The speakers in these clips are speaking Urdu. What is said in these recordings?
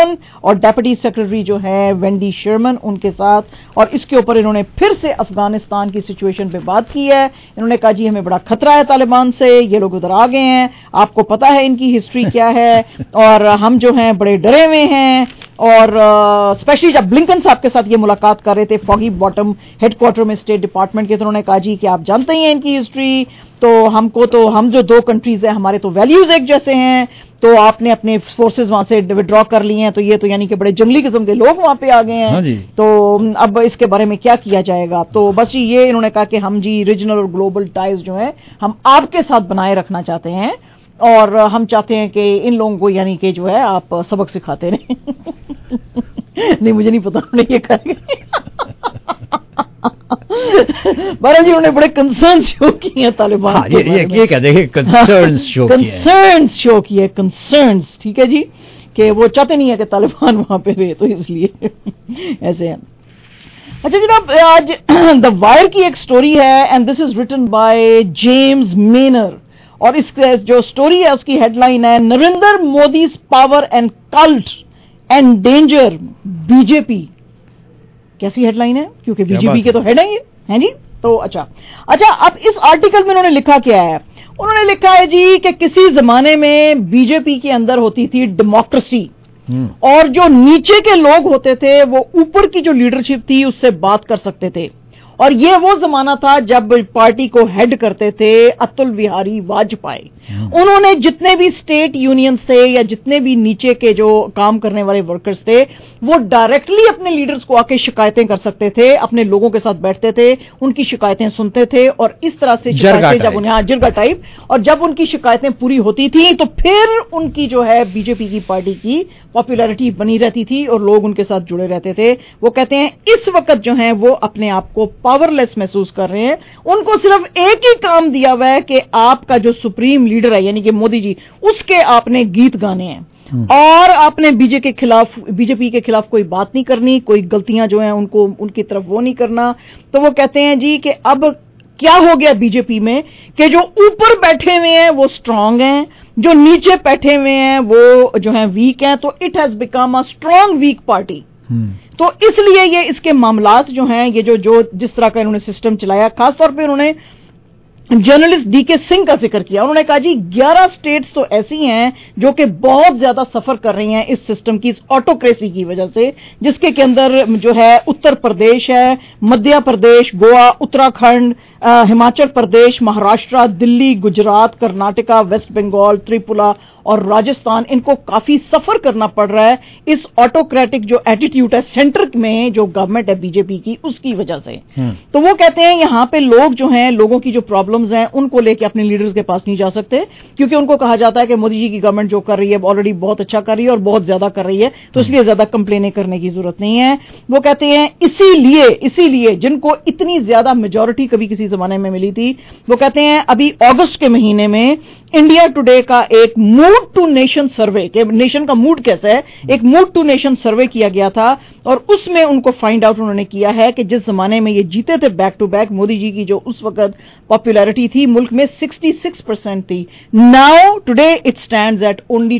اور ڈیپٹی سیکرٹری جو ہے وینڈی شرمن ان کے ساتھ, اور اس کے اوپر انہوں نے پھر سے افغانستان کی سچویشن پہ بات کی ہے. انہوں نے کہا جی ہمیں بڑا خطرہ ہے طالبان سے, یہ لوگ ادھر آ گئے ہیں, آپ کو پتا ہے ان کی ہسٹری کیا ہے, اور ہم جو ہیں بڑے ڈرے ہوئے ہیں. اور اسپیشلی جب بلنکن صاحب کے ساتھ یہ ملاقات کر رہے تھے فاگی باٹم ہیڈ کوارٹر میں اسٹیٹ ڈپارٹمنٹ کے, تو انہوں نے کہا جی کہ آپ جانتے ہی ہیں ان کی ہسٹری, تو ہم جو دو کنٹریز ہیں ہمارے تو ویلیوز ایک جیسے ہیں, تو آپ نے اپنے فورسز وہاں سے ودرا کر لی ہیں, تو یہ تو یعنی کہ بڑے جنگلی قسم کے لوگ وہاں پہ آ گئے ہیں, تو اب اس کے بارے میں کیا جائے گا. تو بس یہ انہوں نے کہا کہ ہم جی ریجنل اور گلوبل ٹائز جو ہیں ہم آپ کے ساتھ بنائے رکھنا چاہتے ہیں, اور ہم چاہتے ہیں کہ ان لوگوں کو یعنی کہ جو ہے آپ سبق سکھاتے رہیں. نہیں مجھے نہیں پتا ہم نے یہ کہا. بہرحال جی انہوں نے بڑے کنسرنز شو کیے ہیں طالبان, یہ کہتے ہیں کنسرنز شو کیے, کنسرنز, ٹھیک ہے جی, کہ وہ چاہتے نہیں ہے کہ طالبان وہاں پہ رہے, تو اس لیے ایسے ہیں. اچھا جناب, آج دا وائر کی ایک سٹوری ہے, and this is written by James Manor, اور اس جو سٹوری ہے اس کی ہیڈ لائن ہے Narendra Modi's power and cult and danger B J P. کیسی ہیڈ لائن ہے, کیونکہ بی جے پی کے تو ہیڈ ہیں جی. تو اچھا اب اس آرٹیکل میں انہوں نے لکھا کیا ہے, انہوں نے لکھا ہے جی کہ کسی زمانے میں بی جے پی کے اندر ہوتی تھی ڈیموکریسی, اور جو نیچے کے لوگ ہوتے تھے وہ اوپر کی جو لیڈرشپ تھی اس سے بات کر سکتے تھے, اور یہ وہ زمانہ تھا جب پارٹی کو ہیڈ کرتے تھے اٹل بہاری واجپئی. انہوں نے جتنے بھی اسٹیٹ یونینز تھے یا جتنے بھی نیچے کے جو کام کرنے والے ورکرز تھے وہ ڈائریکٹلی اپنے لیڈرز کو آ کے شکایتیں کر سکتے تھے, اپنے لوگوں کے ساتھ بیٹھتے تھے, ان کی شکایتیں سنتے تھے, اور اس طرح سے شکایتیں جب انہیں جرگا ٹائپ, اور جب ان کی شکایتیں پوری ہوتی تھیں تو پھر ان کی جو ہے بی جے پی کی پارٹی کی پاپولیرٹی بنی رہتی تھی اور لوگ ان کے ساتھ جڑے رہتے تھے. وہ کہتے ہیں اس وقت جو ہیں وہ اپنے آپ کو پاور لیس محسوس کر رہے ہیں, ان کو صرف ایک ہی کام دیا ہوا ہے کہ آپ کا جو سپریم لیڈر ہے یعنی کہ مودی جی, اس کے آپ نے گیت گانے ہیں, اور آپ نے بی جے پی کے خلاف کوئی بات نہیں کرنی, کوئی غلطیاں جو ہیں ان کی طرف وہ نہیں کرنا. تو وہ کہتے ہیں جی کہ اب کیا ہو گیا بی جے پی میں کہ جو اوپر بیٹھے ہوئے ہیں وہ اسٹرانگ ہیں, جو نیچے بیٹھے ہوئے ہیں وہ جو ہیں ویک ہیں, تو it has become a strong weak party. تو اس لیے یہ اس کے معاملات جو ہیں یہ جو جس طرح کا انہوں نے سسٹم چلایا, خاص طور پہ انہوں نے جرنلسٹ ڈی کے سنگھ کا ذکر کیا. انہوں نے کہا جی 11 اسٹیٹس تو ایسی ہیں جو کہ بہت زیادہ سفر کر رہی ہیں اس سسٹم کی, اس آٹوکریسی کی وجہ سے, جس کے اندر جو ہے اتر پردیش ہے, مدھیہ پردیش, گوا, اتراکھنڈ, ہماچل پردیش, مہاراشٹرا, دلی, گجرات, کرناٹکا, ویسٹ بنگال, تریپورہ اور راجستھان. ان کو کافی سفر کرنا پڑ رہا ہے اس آٹوکریٹک جو ایٹیٹیوڈ ہے سینٹر میں جو گورنمنٹ ہے بی جے پی کی, اس کی وجہ سے. تو وہ کہتے ہیں یہاں پہ لوگ جو ہیں, لوگوں کی جو پرابلمز ہیں ان کو لے کے اپنے لیڈرز کے پاس نہیں جا سکتے, کیونکہ ان کو کہا جاتا ہے کہ مودی جی کی گورنمنٹ جو کر رہی ہے آلریڈی بہت اچھا کر رہی ہے اور بہت زیادہ کر رہی ہے, تو اس لیے زیادہ کمپلینیں کرنے کی ضرورت نہیں ہے. وہ کہتے ہیں اسی لیے جن کو اتنی زیادہ میجورٹی کبھی کسی زمانے میں ملی تھی, وہ کہتے ہیں ابھی اگست کے مہینے میں انڈیا ٹوڈے کا ایک موڈ ٹو نیشن سروے, کہ نیشن کا موڈ کیسا ہے, ایک موڈ ٹو نیشن سروے کیا گیا تھا, اور اس میں ان کو فائنڈ آؤٹ انہوں نے کیا ہے کہ جس زمانے میں یہ جیتے تھے back to back, Modi ji کی جو اس وقت پاپولیرٹی تھی ملک میں 66% تھی, now today it stands at only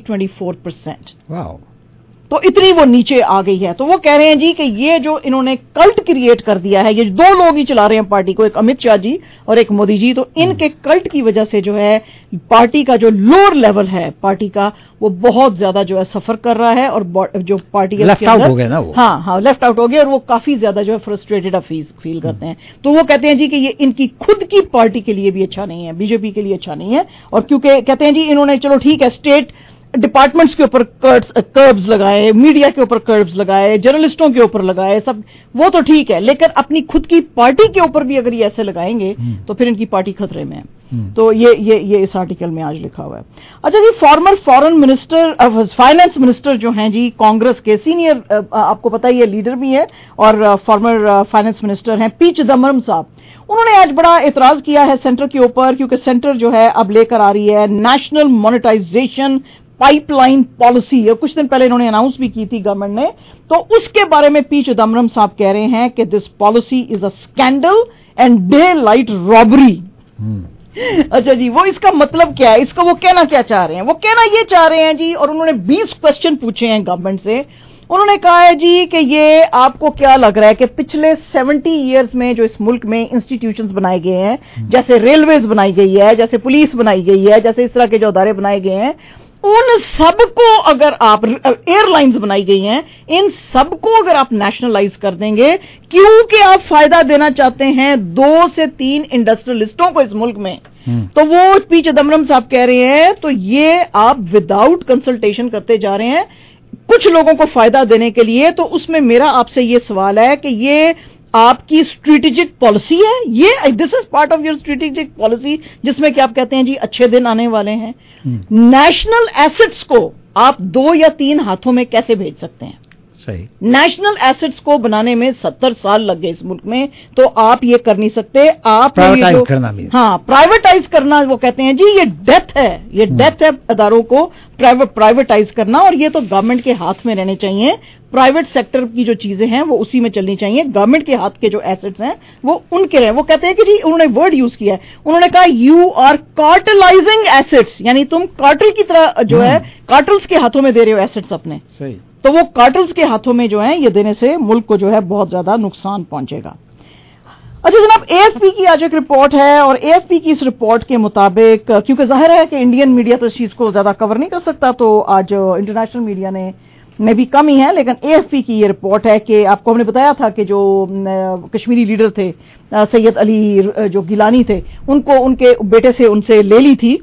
24%. Wow, تو اتنی وہ نیچے آ گئی ہے. تو وہ کہہ رہے ہیں جی کہ یہ جو انہوں نے کلٹ کریٹ کر دیا ہے, یہ دو لوگ ہی چلا رہے ہیں پارٹی کو, ایک امت شاہ جی اور ایک مودی جی, تو ان کے کلٹ کی وجہ سے جو ہے پارٹی کا جو لوور لیول ہے پارٹی کا وہ بہت زیادہ جو ہے سفر کر رہا ہے, اور جو پارٹی لیفٹ آؤٹ ہو گیا نا وہ, ہاں لیفٹ آؤٹ ہو گیا, اور وہ کافی زیادہ جو ہے فرسٹریٹڈ فیل کرتے ہیں. تو وہ کہتے ہیں جی کہ یہ ان کی خود کی پارٹی کے لیے بھی اچھا نہیں ہے, بی جے پی کے لیے اچھا نہیں ہے. اور کیونکہ کہتے ہیں جی انہوں نے چلو ٹھیک ہے اسٹیٹ ڈپارٹمنٹس کے اوپر کربز لگائے, میڈیا کے اوپر کربز لگائے, جرنلسٹوں کے اوپر لگائے, سب وہ تو ٹھیک ہے, لیکن اپنی خود کی پارٹی کے اوپر بھی اگر یہ ایسے لگائیں گے تو پھر ان کی پارٹی خطرے میں ہے. تو یہ اس آرٹیکل میں آج لکھا ہوا ہے. اچھا جی, former foreign minister finance minister جو ہیں جی کانگریس کے سینئر, آپ کو پتہ ہی ہے لیڈر بھی ہے اور فارمر فائنانس منسٹر ہیں, پی چدمبرم صاحب, انہوں نے آج بڑا اعتراض کیا ہے سینٹر کے اوپر, کیونکہ سینٹر جو ہے اب لے کر آ رہی ہے national monetisation pipeline policy, اور کچھ دن پہلے انہوں نے اناؤنس بھی کی تھی گورنمنٹ نے. تو اس کے بارے میں پی چدمبرم صاحب کہہ رہے ہیں کہ this policy is a scandal and daylight robbery. اچھا جی، وہ اس کا مطلب کیا ہے، اس کا وہ کہنا کیا چاہ رہے ہیں؟ وہ کہنا یہ چاہ رہے ہیں جی، اور انہوں نے 20 کوسچن پوچھے ہیں گورنمنٹ سے. انہوں نے کہا ہے جی کہ یہ آپ کو کیا لگ رہا ہے کہ پچھلے 70 ایئرز میں جو اس ملک میں انسٹیٹیوشنز بنائے گئے ہیں، جیسے ریلویز بنائی گئی ہے، جیسے پولیس بنائی گئی ہے، جیسے اس طرح کے جو ادارے بنائے گئے ہیں، ان سب کو اگر آپ، ایئر لائنز بنائی گئی ہیں، ان سب کو اگر آپ نیشنلائز کر دیں گے، کیونکہ آپ فائدہ دینا چاہتے ہیں 2 سے 3 انڈسٹریلسٹوں کو اس ملک میں، تو وہ پی چدمبرم صاحب کہہ رہے ہیں تو یہ آپ وداؤٹ کنسلٹیشن کرتے جا رہے ہیں کچھ لوگوں کو فائدہ دینے کے لیے. تو اس میں میرا آپ سے یہ سوال ہے کہ یہ آپ کی اسٹریٹجک پالیسی ہے، یہ this is part of your strategic policy, جس میں کہ آپ کہتے ہیں جی اچھے دن آنے والے ہیں. نیشنل ایسٹس کو آپ 2 یا 3 ہاتھوں میں کیسے بھیج سکتے ہیں؟ صحیح. نیشنل ایسٹس کو بنانے میں 70 سال لگ گئے اس ملک میں، تو آپ یہ کر نہیں سکتے. آپ پرائیویٹائز کرنا بھی، ہاں پرائیویٹائز کرنا، وہ کہتے ہیں جی یہ ڈیتھ ہے، یہ ڈیتھ ہے اداروں کو پرائیویٹائز کرنا، اور یہ تو گورنمنٹ کے ہاتھ میں رہنے چاہیے. پرائیویٹ سیکٹر کی جو چیزیں ہیں وہ اسی میں چلنی چاہیے، گورنمنٹ کے ہاتھ کے جو ایسٹس ہیں وہ ان کے رہیں. وہ کہتے ہیں کہ جی انہوں نے ورڈ یوز کیا ہے، انہوں نے کہا یو آر کارٹلائزنگ ایسٹس، یعنی تم کارٹل کی طرح جو ہے کارٹلز کے ہاتھوں میں دے رہے ہو ایسٹس اپنے. صحیح. تو وہ کارٹلز کے ہاتھوں میں جو ہیں یہ دینے سے ملک کو جو ہے بہت زیادہ نقصان پہنچے گا. اچھا جناب، اے ایف پی کی آج ایک رپورٹ ہے، اور اے ایف پی کی اس رپورٹ کے مطابق، کیونکہ ظاہر ہے کہ انڈین میڈیا تو اس چیز کو زیادہ کور نہیں کر سکتا، تو آج انٹرنیشنل میڈیا میں بھی کم ہی ہے، لیکن اے ایف پی کی یہ رپورٹ ہے کہ آپ کو ہم نے بتایا تھا کہ جو کشمیری لیڈر تھے سید علی جو گیلانی تھے، ان کو ان کے بیٹے سے ان سے لے لی تھی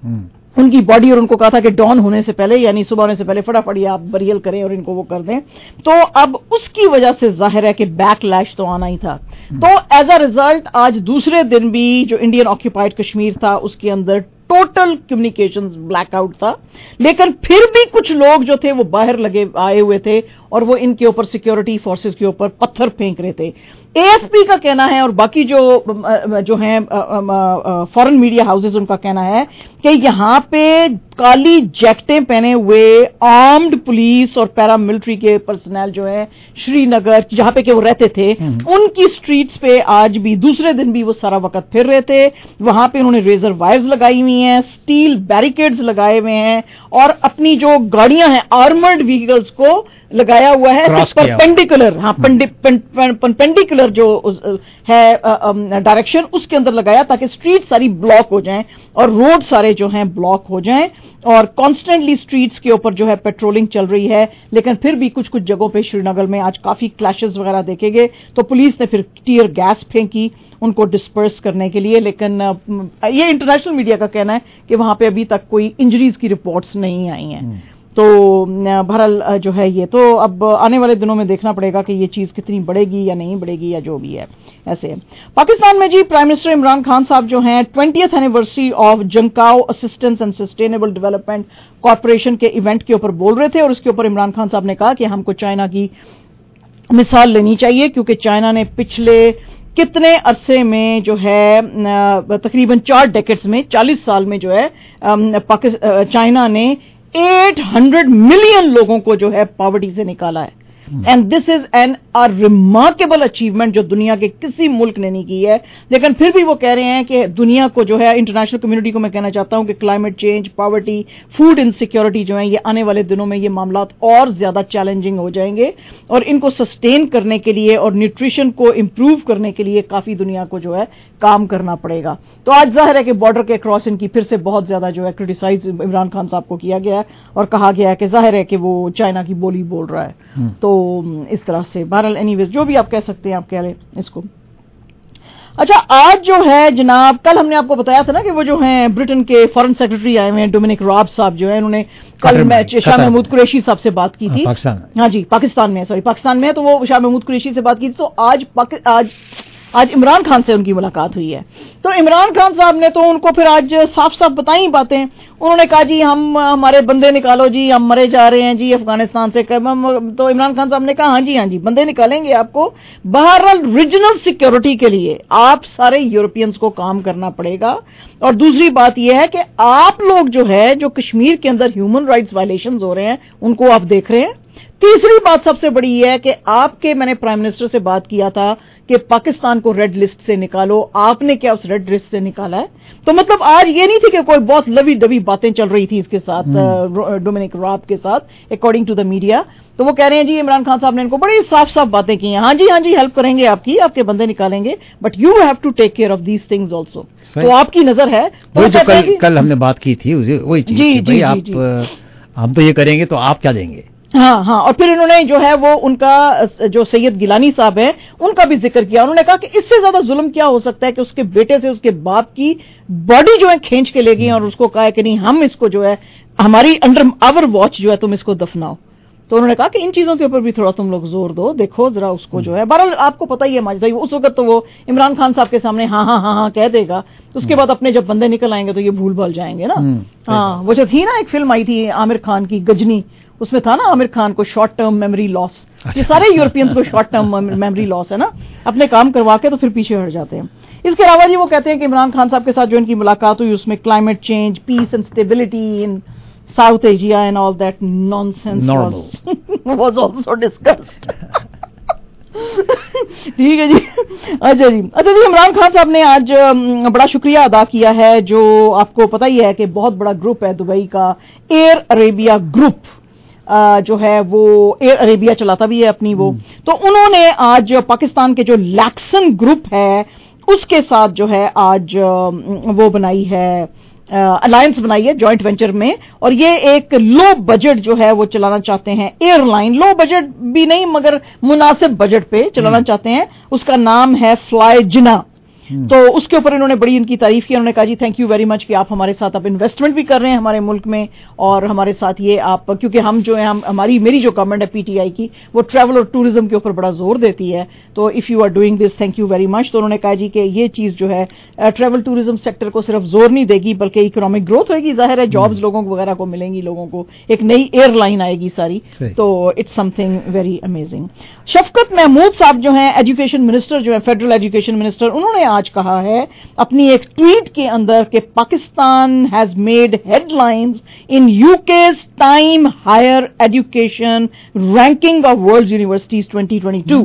ان کی باڈی، اور ان کو کہا تھا کہ ڈان ہونے سے پہلے، یعنی صبح ہونے سے پہلے فٹافٹ آپ بریل کریں اور ان کو وہ کر دیں. تو اب اس کی وجہ سے ظاہر ہے کہ بیک لیش تو آنا ہی تھا. تو ایز اے ریزلٹ آج دوسرے دن بھی جو انڈین آکوپائڈ کشمیر تھا اس کے اندر ٹوٹل کمیونیکیشنز بلیک آؤٹ تھا، لیکن پھر بھی کچھ لوگ جو تھے وہ باہر آئے ہوئے تھے اور وہ ان کے اوپر سیکیورٹی فورسز کے اوپر پتھر پھینک رہے تھے. اے ایف پی کا کہنا ہے اور باقی جو ہیں فورن میڈیا ہاؤسز ان کا کہنا ہے کہ یہاں پہ کالی جیکٹیں پہنے ہوئے آرمڈ پولیس اور پیرا ملٹری کے پرسنل جو ہے شری نگر جہاں پہ کہ وہ رہتے تھے ان کی سٹریٹس پہ آج بھی دوسرے دن بھی وہ سارا وقت پھر رہے تھے. وہاں پہ انہوں نے ریزر وائرز لگائی ہوئی ہیں، سٹیل بیریکیڈز لگائے ہوئے ہیں، اور اپنی جو گاڑیاں ہیں آرمرڈ وہیکلز کو لگایا ہوا ہے پرپینڈیکولر، ہاں پرپینڈیکولر جو ہے ڈائریکشن اس کے اندر لگایا تاکہ سٹریٹ ساری بلاک ہو جائیں اور روڈ سارے جو ہیں بلاک ہو جائیں. اور کانسٹنٹلی سٹریٹس کے اوپر جو ہے پیٹرولنگ چل رہی ہے، لیکن پھر بھی کچھ جگہوں پہ شری نگر میں آج کافی کلیشز وغیرہ دیکھے گئے، تو پولیس نے پھر ٹیئر گیس پھینکی ان کو ڈسپرس کرنے کے لیے. لیکن یہ انٹرنیشنل میڈیا کا کہنا ہے کہ وہاں پہ ابھی تک کوئی انجریز کی رپورٹس نہیں آئی ہیں. تو بہرحال جو ہے یہ تو اب آنے والے دنوں میں دیکھنا پڑے گا کہ یہ چیز کتنی بڑھے گی یا نہیں بڑھے گی یا جو بھی ہے. ایسے پاکستان میں جی پرائم منسٹر عمران خان صاحب جو ہیں 20th اینیورسری آف جنکاؤ assistance and sustainable development corporation کے ایونٹ کے اوپر بول رہے تھے، اور اس کے اوپر عمران خان صاحب نے کہا کہ ہم کو چائنا کی مثال لینی چاہیے، کیونکہ چائنا نے پچھلے کتنے عرصے میں جو ہے تقریباً 4 ڈیکیڈز میں 40 سال میں جو ہے چائنا نے 800 ملین لوگوں کو جو ہے پاورٹی سے نکالا ہے. And this is an remarkable achievement جو دنیا کے کسی ملک نے نہیں کی ہے. لیکن پھر بھی وہ کہہ رہے ہیں کہ دنیا کو جو ہے انٹرنیشنل کمیونٹی کو میں کہنا چاہتا ہوں کہ climate change, poverty, food insecurity جو ہیں یہ آنے والے دنوں میں یہ معاملات اور زیادہ چیلنجنگ ہو جائیں گے، اور ان کو سسٹین کرنے کے لیے اور نیوٹریشن کو امپروو کرنے کے لیے کافی دنیا کو جو ہے کام کرنا پڑے گا. تو آج ظاہر ہے کہ بارڈر کے اکراس ان کی پھر سے بہت زیادہ جو ہے کرٹیسائز عمران خان صاحب کو کیا گیا ہے اور کہا گیا ہے کہ ظاہر ہے کہ وہ چائنا کی بولی بول رہا ہے. تو اس طرح سے بہرحال اینی ویز جو بھی آپ کہہ سکتے ہیں آپ کہہ رہے اس کو. اچھا آج جو ہے جناب، کل ہم نے آپ کو بتایا تھا نا کہ وہ جو ہیں برٹن کے فارن سیکرٹری آئے ہوئے ہیں ڈومینک راب صاحب جو ہیں، انہوں نے کل شاہ محمود قریشی صاحب سے بات کی تھی. ہاں جی پاکستان میں تو وہ شاہ محمود قریشی سے بات کی تھی. تو آج عمران خان سے ان کی ملاقات ہوئی ہے. تو عمران خان صاحب نے تو ان کو پھر آج صاف صاف بتائیں باتیں. انہوں نے کہا جی ہمارے بندے نکالو جی، ہم مرے جا رہے ہیں جی افغانستان سے. تو عمران خان صاحب نے کہا ہاں جی بندے نکالیں گے آپ کو. بہرحال ریجنل سیکیورٹی کے لیے آپ سارے یورپینز کو کام کرنا پڑے گا. اور دوسری بات یہ ہے کہ آپ لوگ جو ہے جو کشمیر کے اندر ہیومن رائٹس وائلیشنز ہو رہے ہیں ان کو آپ دیکھ رہے ہیں. تیسری بات سب سے بڑی یہ ہے کہ آپ کے میں نے پرائم منسٹر سے بات کیا تھا کہ پاکستان کو ریڈ لسٹ سے نکالو، آپ نے کیا اس ریڈ لسٹ سے نکالا ہے؟ تو مطلب آج یہ نہیں تھی کہ کوئی بہت لوی ڈبی باتیں چل رہی تھی اس کے ساتھ، ڈومینک راب کے ساتھ اکارڈنگ ٹو دا میڈیا. تو وہ کہہ رہے ہیں جی عمران خان صاحب نے ان کو بڑی صاف صاف باتیں کی ہیں، ہاں جی ہیلپ کریں گے آپ کے بندے نکالیں گے، but you have to take care of these things also. تو آپ کی نظر ہے کل ہم نے بات کی تھی وہی چیز، جی ہم تو یہ کریں گے تو آپ کیا دیں گے. ہاں اور پھر انہوں نے جو ہے وہ ان کا جو سید گیلانی صاحب ہیں ان کا بھی ذکر کیا. انہوں نے کہا کہ اس سے زیادہ ظلم کیا ہو سکتا ہے کہ اس کے بیٹے سے اس کے باپ کی باڈی جو ہے کھینچ کے لے گئی اور اس کو کہا کہ نہیں ہم اس کو جو ہے ہماری انڈر آور واچ جو ہے تم اس کو دفناؤ. تو انہوں نے کہا کہ ان چیزوں کے اوپر بھی تھوڑا تم لوگ زور دو، دیکھو ذرا اس کو جو ہے. بہرحال آپ کو پتہ ہی ہے ماجد بھائی اس وقت تو وہ عمران خان صاحب کے سامنے ہاں کہہ دے گا، اس کے بعد اپنے جب بندے نکل آئیں گے تو یہ بھول بھال جائیں گے نا. ہاں وہ جو تھی نا ایک فلم آئی تھی عامر خان کی گجنی، اس میں تھا نا عامر خان کو شارٹ ٹرم میموری لاس. یہ سارے یورپینز کو شارٹ ٹرم میموری لاس ہے نا، اپنے کام کروا کے تو پھر پیچھے ہٹ جاتے ہیں. اس کے علاوہ جی وہ کہتے ہیں کہ عمران خان صاحب کے ساتھ جو ان کی ملاقات ہوئی اس میں climate change, peace and stability in South Asia and all that nonsense was also discussed. ٹھیک ہے جی. اچھا جی عمران خان صاحب نے آج بڑا شکریہ ادا کیا ہے، جو آپ کو پتہ ہی ہے کہ بہت بڑا گروپ ہے دبئی کا، ایئر عربیہ گروپ جو ہے وہ ایئر عربیہ چلاتا بھی ہے اپنی وہ. تو انہوں نے آج پاکستان کے جو لیکسن گروپ ہے اس کے ساتھ جو ہے آج وہ بنائی ہے الائنس بنائی ہے جوائنٹ وینچر میں، اور یہ ایک لو بجٹ جو ہے وہ چلانا چاہتے ہیں، ایئر لائن لو بجٹ بھی نہیں مگر مناسب بجٹ پہ چلانا چاہتے ہیں. اس کا نام ہے فلائی جنا. تو اس کے اوپر انہوں نے بڑی ان کی تعریف کی. انہوں نے کہا جی تھینک یو ویری مچ کہ آپ ہمارے ساتھ اب انویسٹمنٹ بھی کر رہے ہیں ہمارے ملک میں، اور ہمارے ساتھ یہ آپ کیونکہ ہم جو ہے میری جو گورنمنٹ ہے پی ٹی آئی کی وہ ٹریول اور ٹورزم کے اوپر بڑا زور دیتی ہے. تو if you are doing this thank you very much. تو انہوں نے کہا جی کہ یہ چیز جو ہے ٹریول ٹورزم سیکٹر کو صرف زور نہیں دے گی بلکہ اکنامک گروتھ ہوئے گی، ظاہر ہے جابز لوگوں کو وغیرہ کو ملیں گی، لوگوں کو ایک نئی ایئر لائن آئے گی ساری. تو it's something very amazing. Shafqat Mahmood صاحب جو ہیں ایجوکیشن منسٹر جو ہے فیڈرل ایجوکیشن منسٹر، انہوں نے آج کہا ہے اپنی ایک ٹویٹ کے اندر کہ Pakistan has made headlines in UK's time higher education ranking of world universities 2022.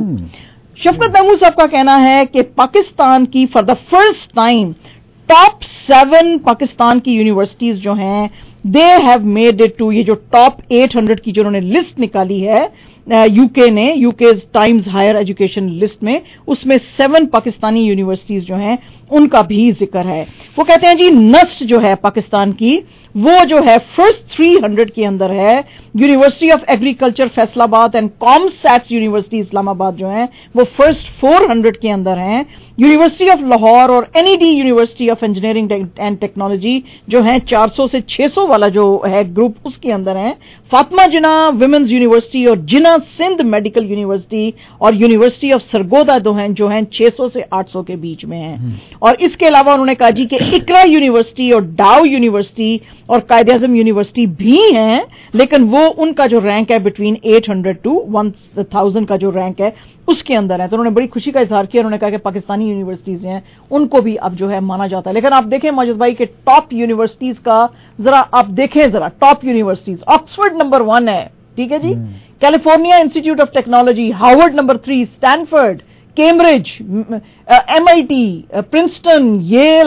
Shafqat Mahmood صاحب کا کہنا ہے کہ پاکستان کی for the first time top 7 Pakistan کی یونیورسٹیز جو ہیں they have made it to, یہ جو ٹاپ 800 کی جو انہوں نے لسٹ نکالی ہے یو کے نے، یو کے ٹائمز ہائر ایجوکیشن لسٹ میں، اس میں 7 پاکستانی یونیورسٹیز جو ہیں ان کا بھی ذکر ہے. وہ کہتے ہیں جی نسٹ جو ہے پاکستان کی وہ جو ہے فرسٹ 300 کے اندر ہے. University of agriculture Faisalabad and COMSATS university Islamabad جو ہیں وہ فرسٹ 400 کے اندر ہیں. یونیورسٹی آف لاہور اور N E D university of engineering and technology جو ہیں 400 سے 600 والا جو ہے گروپ اس کے اندر ہیں. فاطمہ جناح ویمنز یونیورسٹی اور جناح سندھ میڈیکل یونیورسٹی اور یونیورسٹی آف سرگودا جو ہیں 600 سے 800 کے بیچ میں ہیں. اور اس کے علاوہ انہوں نے کہا جی کہ اقرا یونیورسٹی اور ڈاؤ یونیورسٹی اور قائد اعظم یونیورسٹی بھی ہیں، لیکن وہ ان کا جو رینک ہے بٹوین 800 ٹو 1000 کا جو رینک ہے اس کے اندر ہے. تو انہوں نے بڑی خوشی کا اظہار کیا. انہوں نے کہا کہ پاکستانی یونیورسٹیز ہیں ان کو بھی اب جو ہے مانا جاتا ہے. لیکن آپ دیکھیں ماجد بھائی کہ ٹاپ یونیورسٹیز کا ذرا آپ دیکھیں ذرا ٹاپ یونیورسٹیز. آکسفورڈ نمبر 1 ہے، ٹھیک ہے جی، California institute of technology, Harvard number 3، Stanford, Cambridge, M I T, Princeton, Yale,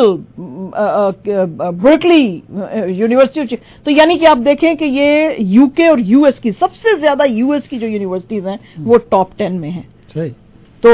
Berkeley university. تو یعنی کہ آپ دیکھیں کہ یہ یو کے اور یو ایس کی سب سے زیادہ یو ایس کی جو یونیورسٹیز ہیں وہ ٹاپ 10 میں ہیں. تو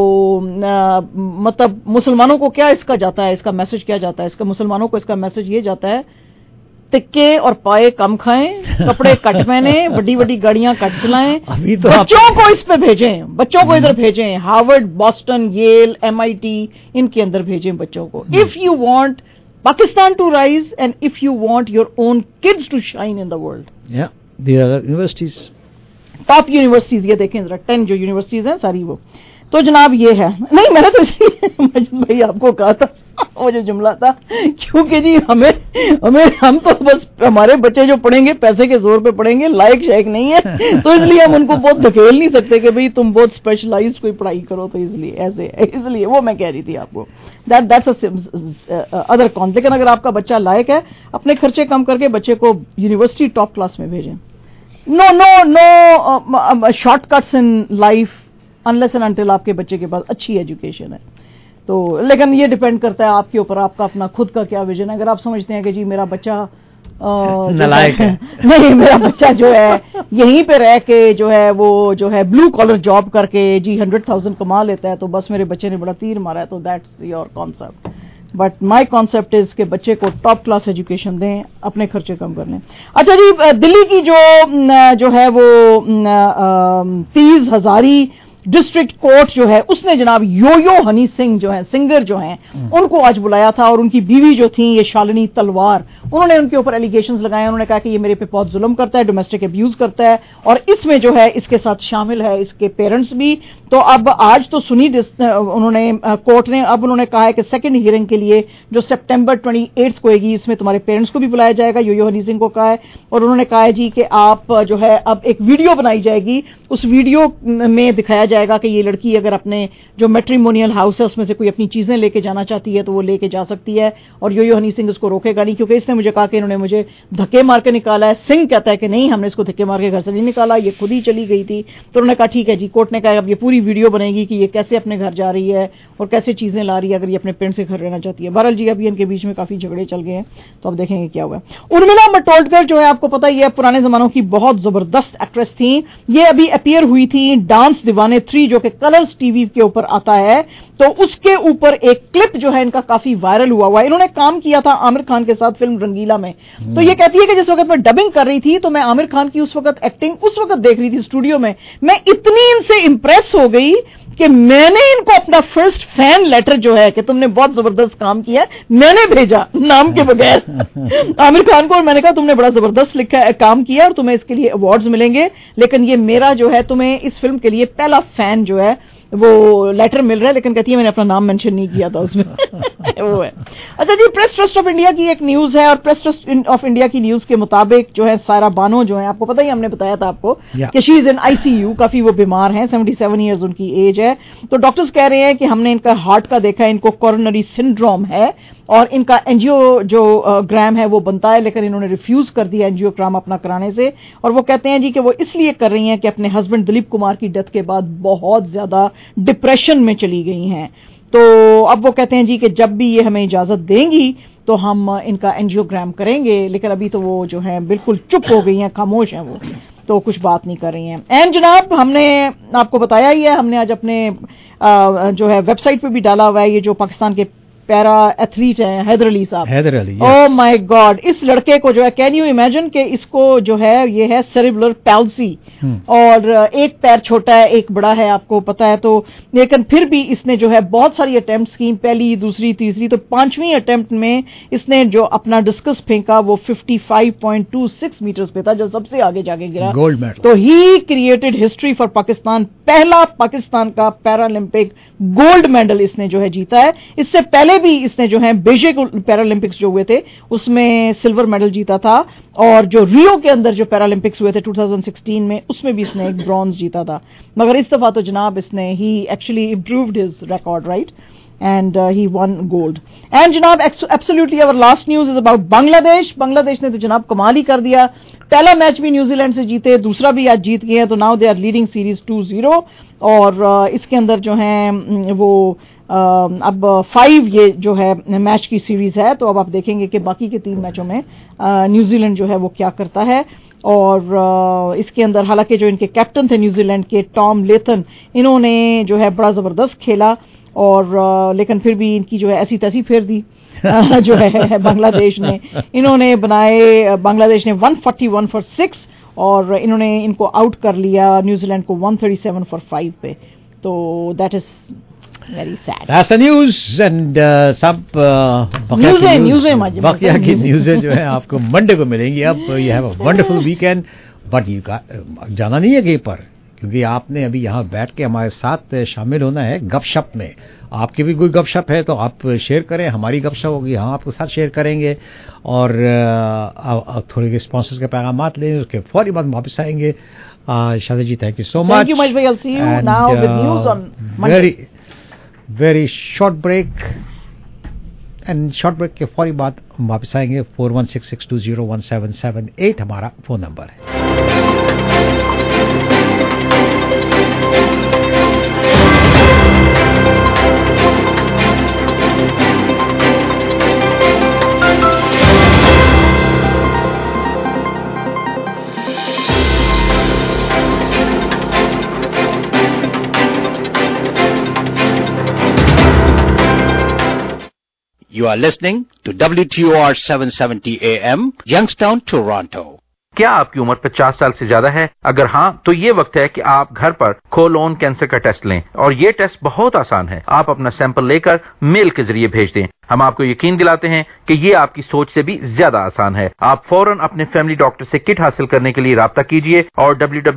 مطلب مسلمانوں کو کیا اس کا جاتا ہے، اس کا میسج کیا جاتا ہے، اس کا مسلمانوں کو اس کا میسج یہ جاتا ہے تکے اور پائے کم کھائیں، کپڑے کٹ پہنیں، بڑی بڑی گاڑیاں کٹ چلائیں، بچوں کو اس پہ بھیجیں، بچوں کو ادھر بھیجیں، ہارورڈ، بoston، ییل، ایم آئی ٹی ان کے اندر بھیجیں بچوں کو. If you want Pakistan to rise and if you want your own kids to shine in the world. Universities top universities یہ دیکھیں ذرا 10 جو یونیورسٹیز ہیں ساری وہ. تو جناب یہ ہے. نہیں میں نے تو مجید بھائی آپ کو کہا تھا وہ جو جملہ تھا، کیونکہ جی ہم تو بس ہمارے بچے جو پڑھیں گے پیسے کے زور پہ پڑھیں گے، لائق شائق نہیں ہے، تو اس لیے ہم ان کو بہت دھکیل نہیں سکتے کہ بھئی تم بہت اسپیشلائزڈ کوئی پڑھائی کرو. تو اس لیے وہ میں کہہ رہی تھی آپ کو دیٹس ادر کون. لیکن اگر آپ کا بچہ لائق ہے اپنے خرچے کم کر کے بچے کو یونیورسٹی ٹاپ کلاس میں بھیجیں. no shortcuts in life unless and until आपके बच्चे के पास अच्छी एजुकेशन है. तो लेकिन ये डिपेंड करता है आपके ऊपर, आपका अपना खुद का क्या विजन है. अगर आप समझते हैं कि जी मेरा बच्चा नलायक है, नहीं मेरा बच्चा जो है यहीं पे रह के जो है वो जो है ब्लू कॉलर जॉब करके जी 100,000 कमा लेता है तो बस मेरे बच्चे ने बड़ा तीर मारा है, तो that's your concept. But my concept is के बच्चे को टॉप क्लास एजुकेशन दें, अपने खर्चे कम कर लें. अच्छा जी, दिल्ली की जो है वो 30 हजारी डिस्ट्रिक्ट कोर्ट जो है उसने जनाब यो हनी सिंह जो है सिंगर जो हैं उनको आज बुलाया था, और उनकी बीवी जो थी ये शालिनी तलवार, उन्होंने उनके ऊपर एलिगेशंस लगाए. उन्होंने कहा कि ये मेरे पे बहुत जुल्म करता है, डोमेस्टिक अब्यूज करता है, और इसमें जो है इसके साथ शामिल है इसके पेरेंट्स भी. तो अब आज तो सुनी उन्होंने कोर्ट ने, अब उन्होंने कहा है कि सेकंड हियरिंग के लिए जो सितंबर 28 को होगी इसमें तुम्हारे पेरेंट्स को भी बुलाया जाएगा, यो हनी सिंह को कहा है. और उन्होंने कहा है जी कि आप जो है अब एक वीडियो बनाई जाएगी, उस वीडियो में दिखाया जाएगा कि ये लड़की अगर अपने जो मैट्रिमोनियल हाउस है उसमें से कोई अपनी चीजें लेके जाना चाहती है तो वो लेके जा सकती है, और यो हनी सिंह उसको रोकेगा नहीं, क्योंकि इसने मुझे कहा कि इन्होंने मुझे धक्के मार के निकाला है. सिंह कहता है कि नहीं, हमने इसको धक्के मार के घर से नहीं निकाला, ये खुद ही चली गई थी. तो उन्होंने कहा ठीक है जी, कोर्ट ने कहा अब ये पूरी वीडियो बनेगी कि ये कैसे अपने घर जा रही है और कैसे चीजें ला रही है अगर ये अपने पेरेंट्स से घर रहना चाहती है. बहरहाल जी अभी इनके बीच में काफी झगड़े चल गए हैं, तो अब देखेंगे क्या हुआ. उर्मिला मातोंडकर जो है आपको पता ही है पुराने जमानों की बहुत जबरदस्त एक्ट्रेस थी. ये अभी अपीयर हुई थी डांस दीवाने 3 जो कि कलर्स टीवी के ऊपर आता है, तो उसके ऊपर एक क्लिप जो है इनका काफी वायरल हुआ है. इन्होंने काम किया था आमिर खान के साथ फिल्म रंगीला में. तो ये कहती है कि जिस वक्त मैं डबिंग कर रही थी तो मैं आमिर खान की उस वक्त एक्टिंग उस वक्त देख रही थी स्टूडियो में, मैं इतनी इनसे इंप्रेस हो गई कि मैंने इनको अपना फर्स्ट फैन लेटर जो है कि तुमने बहुत जबरदस्त काम किया है मैंने भेजा नाम के बगैर आमिर खान को, और मैंने कहा तुमने बड़ा जबरदस्त लिखा काम किया और तुम्हें इसके लिए अवार्ड्स मिलेंगे, लेकिन ये मेरा जो है तुम्हें इस फिल्म के लिए पहला फैन जो है वो लेटर मिल रहा है. लेकिन कहती है मैंने अपना नाम मेंशन नहीं किया था उसमें. वो है. अच्छा जी, प्रेस ट्रस्ट ऑफ इंडिया की एक न्यूज है, और प्रेस ट्रस्ट ऑफ इंडिया की न्यूज के मुताबिक जो है सायरा बानो जो है, आपको पता ही हमने बताया था आपको कि शी इज इन आईसीयू, काफी वो बीमार हैं, 77 ईयर्स उनकी एज है. तो डॉक्टर्स कह रहे हैं कि हमने इनका हार्ट का देखा है, इनको कोरोनरी सिंड्रोम है और इनका एंजियो जो ग्राम है वो बनता है, लेकिन इन्होंने रिफ्यूज कर दिया एंजियोग्राम अपना कराने से. और वो कहते हैं जी कि वो इसलिए कर रही हैं कि अपने हस्बैंड दिलीप कुमार की डेथ के बाद बहुत ज्यादा डिप्रेशन में चली गई हैं. तो अब वो कहते हैं जी कि जब भी ये हमें इजाजत देंगी तो हम इनका एंजियोग्राम करेंगे, लेकिन अभी तो वो जो है बिल्कुल चुप हो गई हैं, खामोश हैं वो, तो कुछ बात नहीं कर रही हैं. एंड जनाब हमने आपको बताया ही है, हमने आज अपने जो है वेबसाइट पे भी डाला हुआ है, ये जो पाकिस्तान के पैरा एथलीट हैं हैदर अली साहब, Haider Ali, oh my God, इस लड़के को जो है कैन यू इमेजिन कि इसको जो है ये है सेरिब्रल पैल्सी, और एक पैर छोटा है एक बड़ा है आपको पता है. तो लेकिन फिर भी इसने जो है बहुत सारी अटेम्प्ट्स की, पहली दूसरी तीसरी, तो 5वीं अटेम्प्ट में इसने जो अपना डिस्कस फेंका वो 55.26 मीटर्स पे था जो सबसे आगे जाके गिरा, गोल्ड मेडल. तो he created history for Pakistan, पहला पाकिस्तान का पैरालंपिक गोल्ड मेडल इसने जो है जीता है. इससे पहले भी इसने जो है बेजिंग पैरालंपिक्स जो हुए थे उसमें सिल्वर मेडल जीता था, और जो रियो के अंदर जो पैरालंपिक्स हुए थे 2016 में उसमें भी इसने एक ब्रॉन्ज जीता था. मगर इस दफा तो जनाब इसने he actually improved his record, right, and he won gold. And जनाब absolutely our last news is about Bangladesh. Bangladesh ने तो जनाब कमाल ही कर दिया, पहला मैच भी न्यूजीलैंड से जीते, दूसरा भी आज जीत गए हैं, तो now they are leading series 2-0. और इसके अंदर जो है वो अब 5 ये जो है मैच की सीरीज है, तो अब आप देखेंगे कि बाकी के 3 मैचों में न्यूजीलैंड जो है वो क्या करता है. और इसके अंदर हालांकि जो इनके कैप्टन थे न्यूजीलैंड के टॉम लेथन, इन्होंने जो है बड़ा जबरदस्त खेला, और लेकिन फिर भी इनकी जो है ऐसी तैसी फेर दी जो है बांग्लादेश ने. इन्होंने बनाए, बांग्लादेश ने 141 फॉर 6, और इन्होंने इनको आउट कर लिया न्यूजीलैंड को 137 फॉर 5 पे. तो that is very sad. That's the news. And सब बाकिया की न्यूज़ें जो है आपको मंडे को मिलेंगी. अब you have a wonderful weekend, but you जाना नहीं है कहीं पर, क्योंकि आपने अभी यहाँ बैठ के हमारे साथ शामिल होना है गपशप में. आपकी भी कोई गपशप है तो आप शेयर करें, हमारी गपशप होगी, हम आपके साथ शेयर करेंगे, और थोड़े के स्पॉन्सर्स के पैगामात लें, उसके फौरी बाद वापस आएंगे. शादी जी, thank you so much. Thank you much. I'll see you now with news on Monday. Very short break, and short break के फौरी बाद वापस आएंगे. 4166201778 हमारा फोन नंबर है. You are listening to WTOR 770 AM, Youngstown, Toronto. کیا آپ کی عمر 50 سال سے زیادہ ہے؟ اگر ہاں تو یہ وقت ہے کہ آپ گھر پر کولون کینسر کا ٹیسٹ لیں، اور یہ ٹیسٹ بہت آسان ہے۔ آپ اپنا سیمپل لے کر میل کے ذریعے بھیج دیں۔ ہم آپ کو یقین دلاتے ہیں کہ یہ آپ کی سوچ سے بھی زیادہ آسان ہے۔ آپ فوراً اپنے فیملی ڈاکٹر سے کٹ حاصل کرنے کے لیے رابطہ کیجیے اور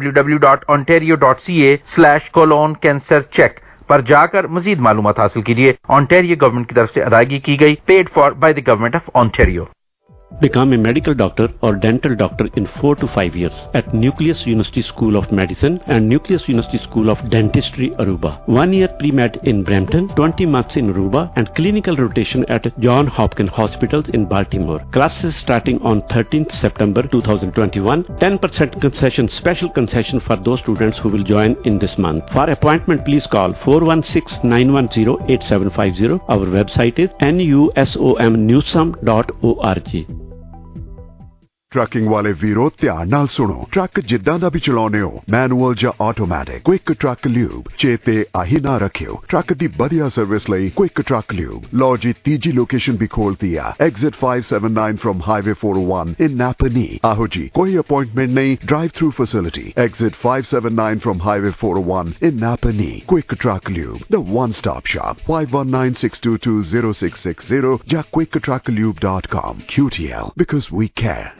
www.ontario.ca/colon-cancer-check پر جا کر مزید معلومات حاصل کیجیے۔ آنٹیریو گورنمنٹ کی طرف سے ادائیگی کی گئی، paid for by the government of Ontario. Become a medical doctor or dental doctor in 4 to 5 years at Nucleus University School of Medicine and Nucleus University School of Dentistry, Aruba. 1 year pre-med in Brampton, 20 months in Aruba, and clinical rotation at John Hopkins Hospitals in Baltimore. Classes starting on 13th September 2021. 10% concession, special concession for those students who will join in this month. For appointment, please call 416-910-8750. Our website is nusomnewsome.org. Trucking ਵਾਲੇ ਵੀਰੋ ਧਿਆਨ ਨਾਲ ਸੁਣੋ। ਟਰੱਕ ਜਿੱਦਾਂ ਦਾ ਵੀ ਚਲਾਉਨੇ ਹੋ, ਮੈਨੂਅਲ ਜਾਂ ਆਟੋਮੈਟਿਕ, ਕੁਇਕ ਟਰੱਕ ਲਿਊਬ ਚੇਤੇ ਆਹੀ ਨਾ ਰੱਖਿਓ। ਟਰੱਕ ਦੀ ਵਧੀਆ ਸਰਵਿਸ ਲਈ ਕੁਇਕ ਟਰੱਕ ਲਿਊਬ। ਲਓ ਜੀ, ਤੀਜੀ ਲੋਕੇਸ਼ਨ ਵੀ ਖੋਲਤੀ ਆ, exit 579 from highway 401 in Napanee. ਆਹੋ ਜੀ, ਕੋਈ ਅਪਾਇੰਟਮੈਂਟ ਨਹੀਂ, drive through facility. Exit 579 from highway 401 in Napanee. Quick truck lube, the one stop shop. 5196220660 ਜਾਂ quicktrucklube.com. QTL, because we care.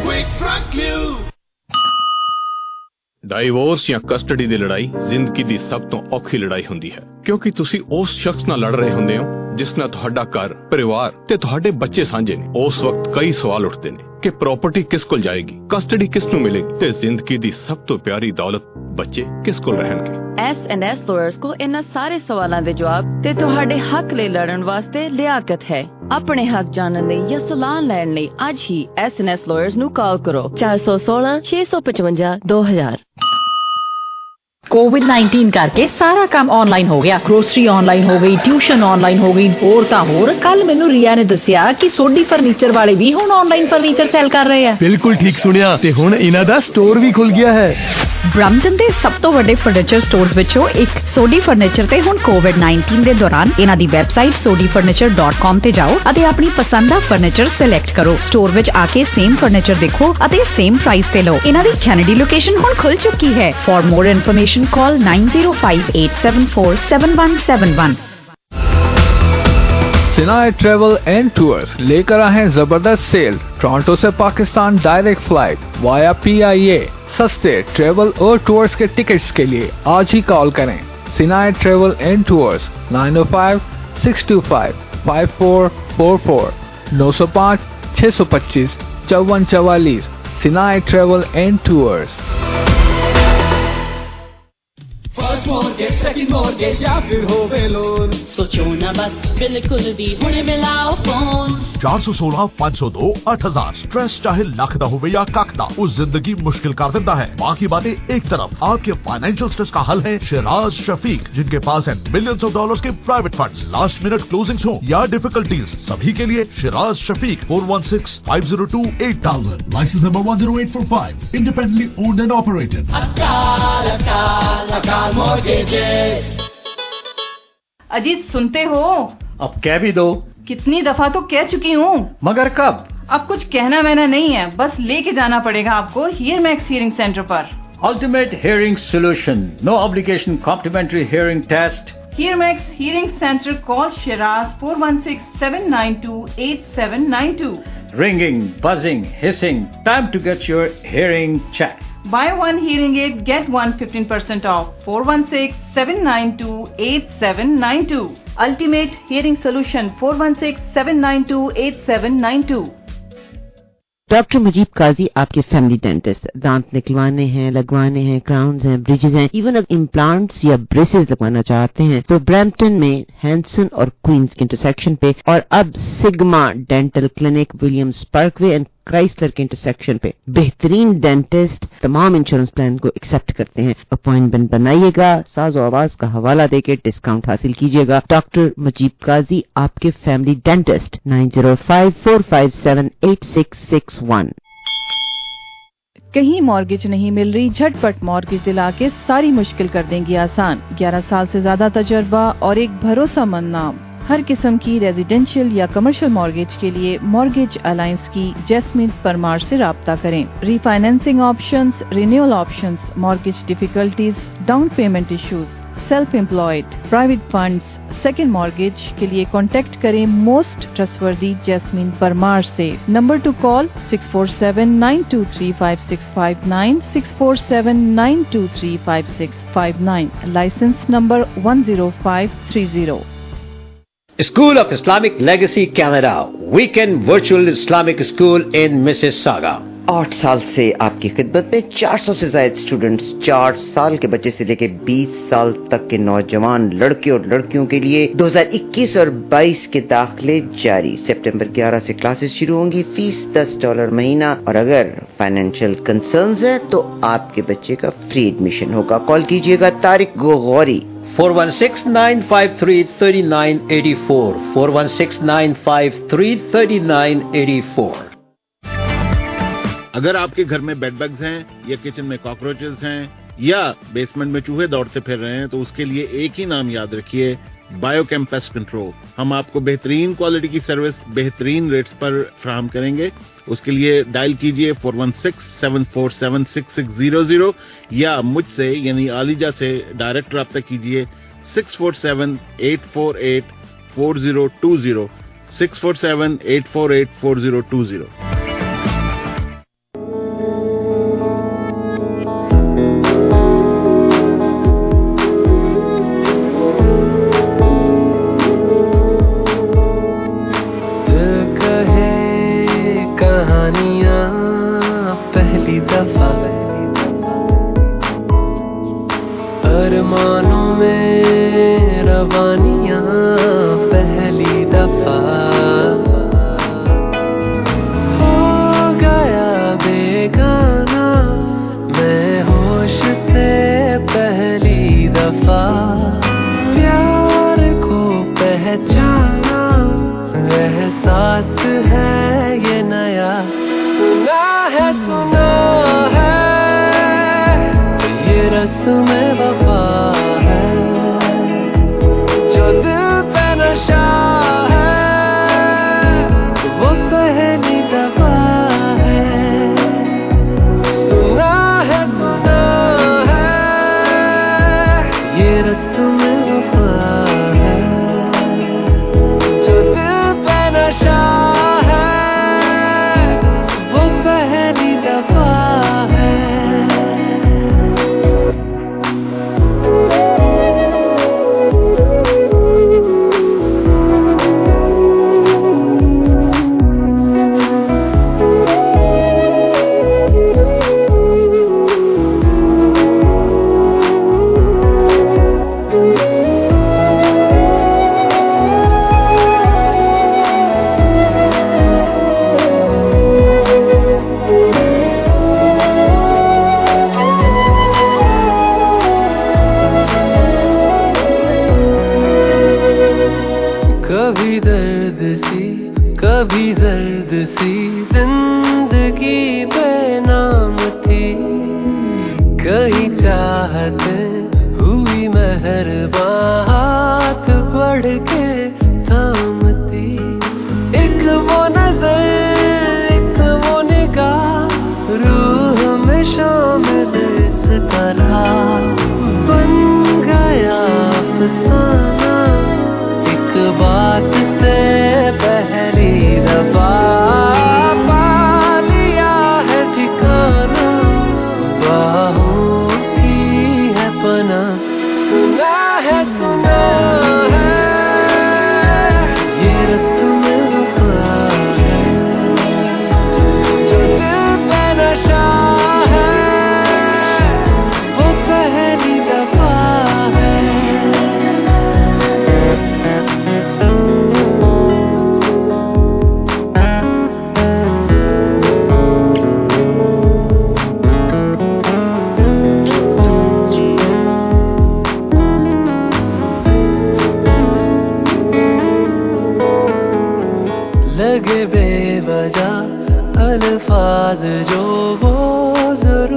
Divorce ਜਾਂ ਕਸਟਡੀ ਦੀ ਲੜਾਈ ਜ਼ਿੰਦਗੀ ਦੀ ਸਭ ਤੋਂ ਔਖੀ ਲੜਾਈ ਹੁੰਦੀ ਹੈ, ਕਿਉਂਕਿ ਤੁਸੀਂ ਉਸ ਸ਼ਖਸ ਨਾਲ ਲੜ ਰਹੇ ਹੁੰਦੇ ਹੋ ਜਿਸ ਨਾਲ ਤੁਹਾਡਾ ਘਰ, ਪਰਿਵਾਰ ਤੇ ਤੁਹਾਡੇ ਬੱਚੇ ਸਾਂਝੇ ਨੇ। ਉਸ ਵਕਤ ਕਈ ਸਵਾਲ ਉੱਠਦੇ ਨੇ ਕਿ ਪ੍ਰਾਪਰਟੀ ਕਿਸ ਕੋਲ ਜਾਏਗੀ, ਕਸਟਡੀ ਕਿਸ ਨੂੰ ਮਿਲੇਗੀ ਤੇ ਜ਼ਿੰਦਗੀ ਦੀ ਸਭ ਤੋਂ ਪਿਆਰੀ ਦੌਲਤ ਬੱਚੇ ਕਿਸ ਕੋਲ ਰਹਿਣਗੇ। S&S ਲਾਇਰਸ ਕੋ ਇਹਨਾਂ ਸਾਰੇ ਸਵਾਲਾਂ ਦੇ ਜਵਾਬ ਤੇ ਤੁਹਾਡੇ ਹੱਕ ਲਈ ਲੜਨ ਵਾਸਤੇ ਲਿਆਕਤ ਹੈ। ਆਪਣੇ ਹੱਕ ਜਾਣਨ ਲਈ ਜਾਂ ਸਲਾਹ ਲੈਣ ਲਈ ਅੱਜ ਹੀ S&S ਲਾਇਰਸ ਨੂੰ ਕਾਲ ਕਰੋ 416-655-2000। कोविड-19 करके सारा काम ऑनलाइन हो गया। ग्रोसरी ऑनलाइन हो गई, ट्यूशन ऑनलाइन हो गई, होर तां होर। कल मैनू रिया ने दस्सिया कि सोडी फर्नीचर वाले भी हुण ऑनलाइन फर्नीचर सेल कर रहे हैं। बिल्कुल ठीक सुनिया, ते हुण इन्हां दा स्टोर भी खुल गया है। ब्रैम्पटन दे सब तो वड्डे फर्नीचर स्टोर्स विचों एक सोडी फर्नीचर ते हुण कोविड-19 दे दौरान इन्हां दी वैबसाइट sodifurniture.com ते जाओ अते अपनी पसंद दा फर्नीचर सिलेक्ट करो। स्टोर विच आके सेम फर्नीचर देखो अते सेम प्राइस ते लो। इन्हां दी कैनेडी लोकेशन हुण खुल चुकी है। For more information call 9058747171। Sinai travel and tours लेकर आए हैं जबरदस्त सेल। टोरंटो से Pakistan direct flight via PIA। सस्ते ट्रेवल और टूर्स के टिकट्स के लिए आज ही कॉल करें। Sinai travel and tours 905-625-5444 905-625-5444। Sinai travel and tours. First mortgage, second mortgage या फिर होवे लोन, सोचो ना बस, बिल्कुल भी हुणे मिलाओ फोन। 416-502-8000। स्ट्रेस चाहे लख दा होवे या कख दा, उस जिंदगी मुश्किल कर देता है। बाकी बातें एक तरफ, आपके फाइनेंशियल स्ट्रेस का हल है शिराज शफीक, जिनके पास है मिलियंस ऑफ डॉलर्स के private funds. Last minute closings हो या डिफिकल्ट डील्स, सभी के लिए Shiraz Shafiq. 416-502-8000। Licence number 10845। Independently owned and operated. Ajit, सुनते हो? अब कह भी दो। कितनी दफा तो कह चुकी हूँ, मगर कब? अब कुछ कहना वहना नहीं है, बस लेके जाना पड़ेगा आपको हियर मैक्स हियरिंग सेंटर पर। Ultimate hearing solution, no obligation complimentary hearing test. Hear Max hearing centre, call Shiraz 416-792-8792। Ringing, buzzing, hissing, time to get your hearing checked. Buy one hearing aid, get one 15% off. 416-792-8792. Ultimate Hearing Solution 416-792-8792. Doctor Mujeeb Qazi आपके फैमिली डेंटिस्ट। दांत निकलवाने हैं, लगवाने हैं, क्राउन्स हैं, ब्रिजेस हैं, इवन अगर इम्प्लांट्स या ब्रेसेस लगवाना चाहते हैं तो ब्रैम्पटन में हैंसन और क्वींस के इंटरसेक्शन पे, और अब Sigma dental clinic Williams Parkway and Chrysler के इंटरसेक्शन पे बेहतरीन डेंटिस्ट तमाम इंश्योरेंस प्लान को एक्सेप्ट करते हैं। अपॉइंटमेंट बनाइएगा, साज़ो आवाज का हवाला देके डिस्काउंट हासिल कीजिएगा। डॉक्टर मजीब काजी आपके फैमिली डेंटिस्ट 9054578661। कहीं मॉर्गेज नहीं मिल रही? झटपट मॉर्गेज दिला के सारी मुश्किल कर देंगी आसान। 11 साल से ज्यादा तजर्बा और एक भरोसेमंद नाम, ہر قسم کی ریزیڈینشیل یا کمرشل مارگیج کے لیے مارگیج الائنس کی جیسمین پرمار سے رابطہ کریں. Refinancing options, renewal options, mortgage difficulties, down payment issues, self employed, private funds, second mortgage کے لیے کانٹیکٹ کریں موسٹ ٹرسٹوردی جیسمین پرمار سے. Number two call 6479235659 6479235659. Licence number 10530. School of Islamic Legacy Canada Weekend Virtual Islamic School in Mississauga. 8 سال سے آپ کی خدمت میں 400 سے زائد اسٹوڈنٹس, 4 سال کے بچے سے لے کے 20 سال تک کے نوجوان لڑکے اور لڑکیوں کے لیے 2021 اور 22 کے داخلے جاری. سپٹمبر 11 سے کلاسز شروع ہوں گی. فیس $10 مہینہ, اور اگر فائنینشیل کنسرنز ہے تو آپ کے بچے کا فری ایڈمیشن ہوگا. کال کیجیے گا طارق غوغوری 416-953-3984 416-953-3984. اگر آپ کے گھر میں بیڈ بگز ہیں یا کچن میں کاکروچز ہیں یا بیسمنٹ میں چوہے دوڑتے پھر رہے ہیں تو اس کے لیے ایک ہی نام یاد رکھیے, بایو کیم پیسٹ کنٹرول. ہم آپ کو بہترین کوالٹی کی سروس بہترین ریٹس پر فراہم کریں گے. اس کے لیے ڈائل کیجئے 416-747-6600 یا مجھ سے یعنی عالیجہ سے ڈائریکٹ رابطہ کیجئے 647-848-4020 647-848-4020.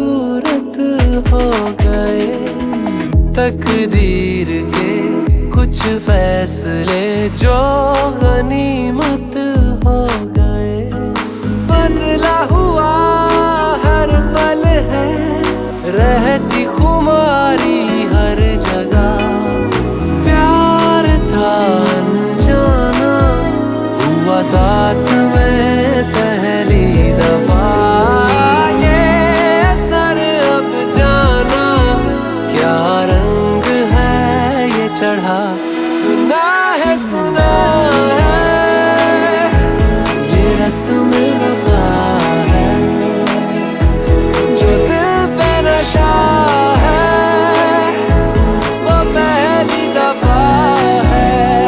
تقدیر کے کچھ कुछ फैसले जो गनीमत हो गए, बदला हुआ हर पल है, रहती खुमारी हर जगह, प्यार था अनजाना, हुआ साथ में पहली दफा, ये असर अब जाना, क्या रंग है ये चढ़ा, सुना है ये रस्म वफा है, जो दिल पे नशा है, वो पहली दफा है।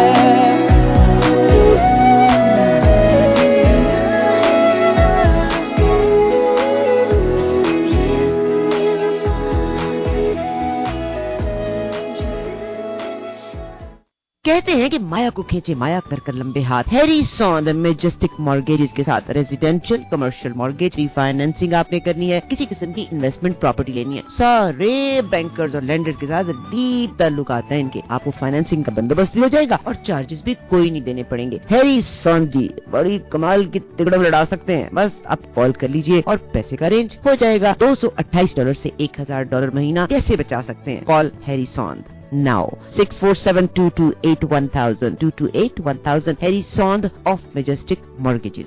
कहते हैं कि माया को खींचे माया कर कर लंबे हाथ। हैरिसन मैजेस्टिक मॉर्गेजेस के साथ रेजिडेंशियल कमर्शियल मॉर्गेज रीफाइनेंसिंग आपने करनी है, किसी किस्म की इन्वेस्टमेंट प्रॉपर्टी लेनी है, सारे बैंकर्स और लेंडर्स के साथ डीप ताल्लुकात हैं इनके, आपको फाइनेंसिंग का बंदोबस्त भी हो जाएगा और चार्जेस भी कोई नहीं देने पड़ेंगे। हैरिसन जी बड़ी कमाल की तिकड़म लड़ा सकते हैं, बस आप कॉल कर लीजिए और पैसे का रेंज हो जाएगा। $228 से $1000 महीना कैसे बचा सकते हैं? Call Harrison now 647-228-1000 228-1000 Harrison of Majestic Mortgages.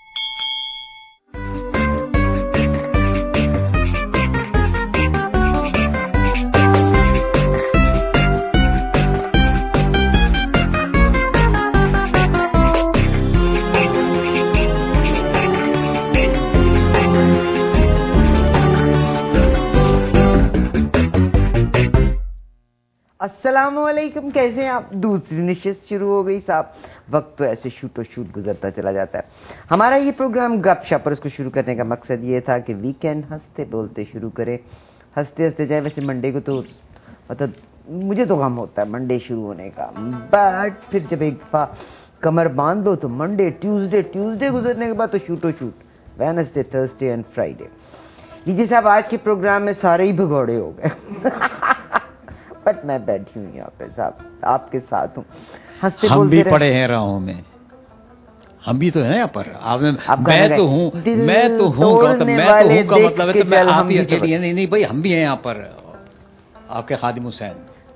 अस्सलामुअलैकुम, कैसे हैं आप? दूसरी नशिस्त शुरू हो गई साहब। वक्त तो ऐसे शूट गुजरता चला जाता है। हमारा ये प्रोग्राम गपशप, और इसको शुरू करने का मकसद ये था कि वीकेंड हंसते बोलते शुरू करें, हंसते हंसते जाए। वैसे मंडे को तो मतलब मुझे तो गम होता है मंडे शुरू होने का, बट फिर जब एक दफा कमर बांध दो तो मंडे ट्यूसडे गुजरने के बाद तो shoot Wednesday Thursday and Friday. लीजिए साहब, आज के प्रोग्राम में सारे ही भगौड़े हो गए बट मैं बैठी हूँ यहाँ पे साहब, आपके साथ हूँ। हम भी पड़े हैं राहों में, हम भी तो हैं यहाँ पर। मैं तो हूँ का मतलब है तो मैं आप ही अकेली हैं। नहीं भाई, हम भी हैं यहाँ पर, आपके खादिम हुसैन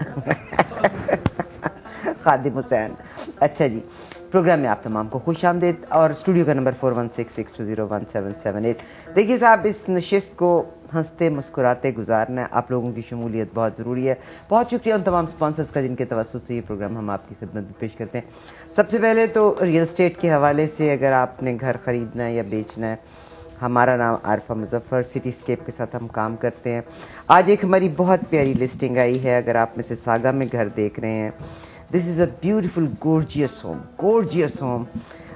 खादिम हुसैन। अच्छा जी, प्रोग्राम में आप तमाम को खुश आमदीद, और स्टूडियो का नंबर 4166201778। देखिए साहब, इस नशिस्त को हंसते मुस्कुराते गुजारना है, आप लोगों की शमूलियत बहुत ज़रूरी है। बहुत शुक्रिया उन तमाम स्पॉन्सर्स का जिनके तवज्जुह से ये प्रोग्राम हम आपकी खिदमत में पेश करते हैं। सबसे पहले तो रियल एस्टेट के हवाले से, अगर आपने घर ख़रीदना है या बेचना है, हमारा नाम आरफा मुजफ्फर, सिटीस्केप के साथ हम काम करते हैं। आज एक हमारी बहुत प्यारी लिस्टिंग आई है, अगर आप में से सागा में घर देख रहे हैं, this is a beautiful gorgeous home.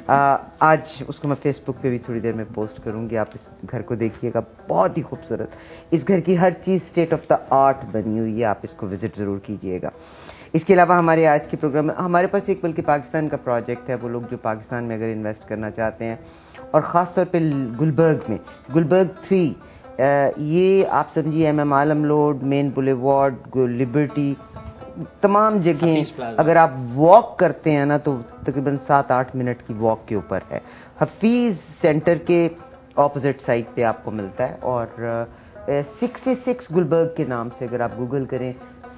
आज उसको मैं फेसबुक पे भी थोड़ी देर में पोस्ट करूंगी, आप इस घर को देखिएगा, बहुत ही खूबसूरत। इस घर की हर चीज़ स्टेट ऑफ द आर्ट बनी हुई है, आप इसको विजिट ज़रूर कीजिएगा। इसके अलावा हमारे आज के प्रोग्राम में हमारे पास एक बल्कि पाकिस्तान का प्रोजेक्ट है, वो लोग जो पाकिस्तान में अगर इन्वेस्ट करना चाहते हैं, और ख़ास तौर पे गुलबर्ग में, गुलबर्ग 3, ये आप समझिए MM Alam road, main boulevard, Liberty, तमाम जगह अगर आप वॉक करते हैं ना तो तकरीबन 7-8 मिनट की वॉक के ऊपर है। हफीज सेंटर के ऑपोजिट साइड पे आपको मिलता है, और 66 गुलबर्ग के नाम से अगर आप गूगल करें,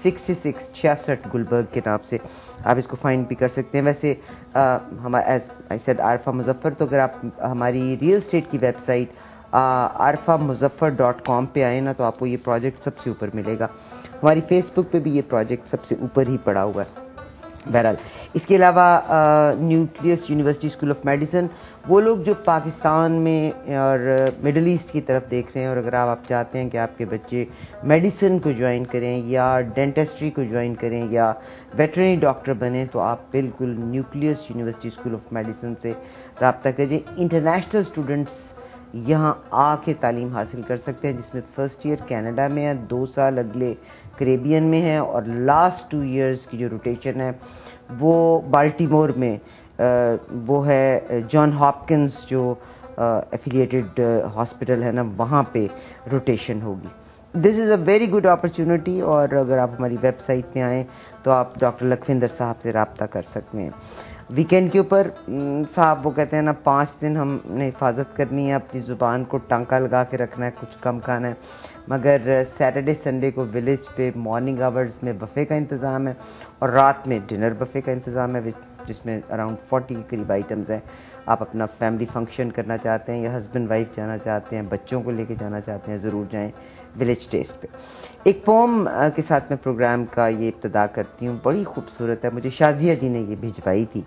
66 गुलबर्ग के नाम से आप इसको फाइंड भी कर सकते हैं। वैसे हमारा as I said Arfa Muzaffar, तो अगर आप हमारी रियल एस्टेट की वेबसाइट arfamuzaffar.com पे आए ना तो आपको ये प्रोजेक्ट सबसे ऊपर मिलेगा। हमारी फेसबुक पे भी ये प्रोजेक्ट सबसे ऊपर ही पड़ा हुआ है। बहरहाल, इसके अलावा Nucleus University School of Medicine, वो लोग जो पाकिस्तान में और मिडल ईस्ट की तरफ देख रहे हैं, और अगर आप चाहते हैं कि आपके बच्चे मेडिसिन को ज्वाइन करें या डेंटिस्ट्री को ज्वाइन करें या वेटरनरी डॉक्टर बने, तो आप बिल्कुल Nucleus University School of Medicine से रब्ता कीजिए। इंटरनेशनल स्टूडेंट्स यहाँ आके तालीम हासिल कर सकते हैं, जिसमें फर्स्ट ईयर कनाडा में है, 2 साल अगले कैरेबियन में है, और लास्ट 2 इयर्स की जो रोटेशन है वो बाल्टीमोर में वो है जॉन हॉपकिंस जो एफिलिएटेड हॉस्पिटल है ना, वहाँ पे रोटेशन होगी। This is a very good opportunity. اور اگر آپ ہماری ویب سائٹ پہ آئیں تو آپ ڈاکٹر لکھوندر صاحب سے رابطہ کر سکتے ہیں. ویکینڈ کے اوپر صاحب وہ کہتے ہیں نا 5 دن ہم نے حفاظت کرنی ہے, اپنی زبان کو ٹانکا لگا کے رکھنا ہے, کچھ کم کھانا ہے, مگر سیٹرڈے سنڈے کو ولیج پہ مارننگ آورز میں بفے کا انتظام ہے اور رات میں ڈنر بفے کا انتظام ہے, جس میں اراؤنڈ 40 کے قریب آئٹمز ہیں. آپ اپنا فیملی فنکشن کرنا چاہتے ہیں یا ہسبینڈ وائف جانا چاہتے ہیں, بچوں کو لے کے جانا چاہتے ہیں, ضرور جائیں ولیج ٹیسٹ پہ. ایک پوم کے ساتھ میں پروگرام کا یہ ابتدا کرتی ہوں, بڑی خوبصورت ہے, مجھے شازیہ جی نے یہ بھجوائی تھی.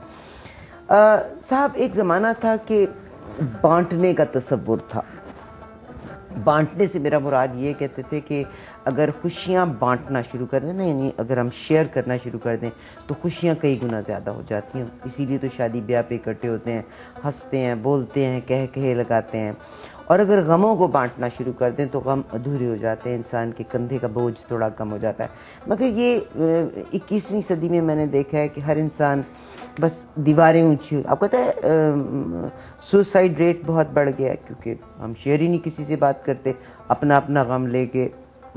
صاحب ایک زمانہ تھا کہ بانٹنے کا تصور تھا. بانٹنے سے میرا مراد یہ کہتے تھے کہ اگر خوشیاں بانٹنا شروع کر دیں نا, یعنی اگر ہم شیئر کرنا شروع کر دیں تو خوشیاں کئی گنا زیادہ ہو جاتی ہیں. اسی لیے تو شادی بیاہ پہ اکٹھے ہوتے ہیں, ہنستے ہیں, بولتے ہیں, کہے لگاتے ہیں. اور اگر غموں کو بانٹنا شروع کر دیں تو غم ادھورے ہو جاتے ہیں, انسان کے کندھے کا بوجھ تھوڑا کم ہو جاتا ہے. مگر یہ 21ویں صدی میں میں نے دیکھا ہے کہ ہر انسان بس دیواریں اونچی. آپ کہتے ہیں سوسائڈ ریٹ بہت بڑھ گیا ہے کیونکہ ہم شیئر ہی نہیں کسی سے بات کرتے, اپنا اپنا غم لے کے